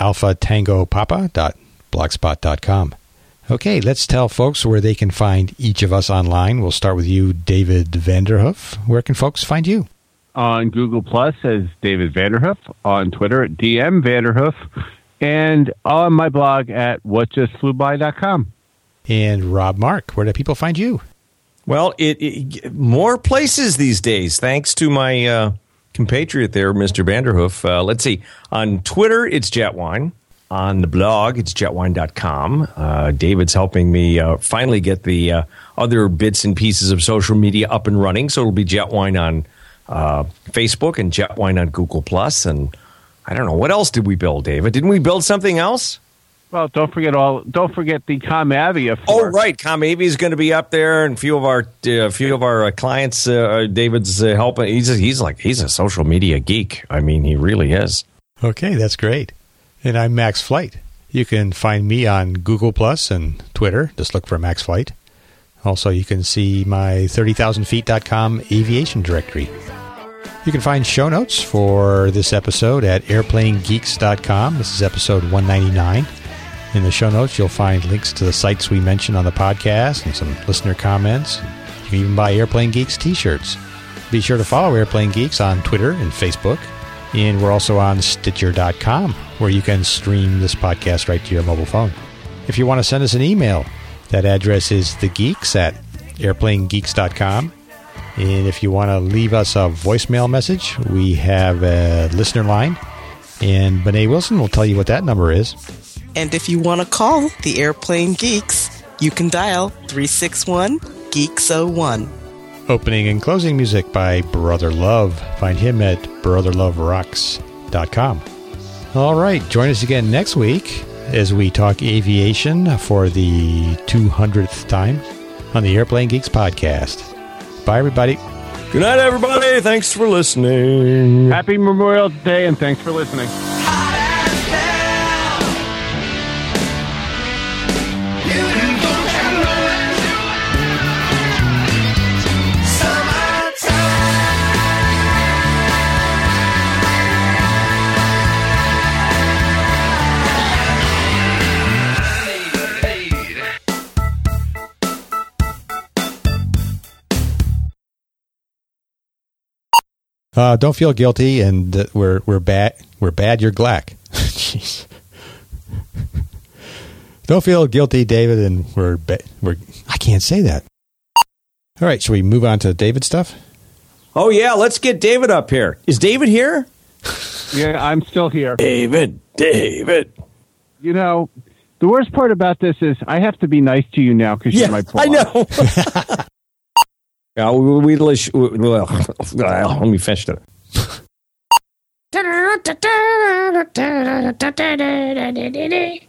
alphatangopapa.blogspot.com. Okay, let's tell folks where they can find each of us online. We'll start with you, David Vanderhoof. Where can folks find you? On Google Plus as David Vanderhoof, on Twitter at DM Vanderhoof, and on my blog at whatjustflewby.com. And Rob Mark, where do people find you? Well, more places these days, thanks to my compatriot there, Mr. Vanderhoof. Let's see. On Twitter, it's Jetwine. On the blog, it's jetwine.com. David's helping me finally get the other bits and pieces of social media up and running, so it'll be Jetwine on Facebook and Jetwine on Google Plus, and I don't know, what else did we build, David? Didn't we build something else? Well, don't forget the ComAvia. Oh, right, ComAvia is going to be up there, and a few of our clients. David's helping. He's a social media geek. I mean, he really is. Okay, that's great. And I'm Max Flight. You can find me on Google Plus and Twitter. Just look for Max Flight. Also, you can see my 30,000feet.com aviation directory. You can find show notes for this episode at airplanegeeks.com. This is episode 199. In the show notes, you'll find links to the sites we mentioned on the podcast and some listener comments. You can even buy Airplane Geeks t-shirts. Be sure to follow Airplane Geeks on Twitter and Facebook. And we're also on Stitcher.com, where you can stream this podcast right to your mobile phone. If you want to send us an email, that address is thegeeks@airplanegeeks.com. And if you want to leave us a voicemail message, we have a listener line. And Bené Wilson will tell you what that number is. And if you want to call the Airplane Geeks, you can dial 361-GEEKS01. Opening and closing music by Brother Love. Find him at brotherloverocks.com. All right, join us again next week as we talk aviation for the 200th time. on the Airplane Geeks podcast. Bye, everybody. Good night, everybody. Thanks for listening. Happy Memorial Day, and thanks for listening. Don't feel guilty, and we're bad. We're bad. You're Glack. Jeez. Don't feel guilty, David, and we're. I can't say that. All right, should we move on to David stuff? Oh yeah, let's get David up here. Is David here? Yeah, I'm still here. David. You know, the worst part about this is I have to be nice to you now because you're my boss. I know. Let me finish that.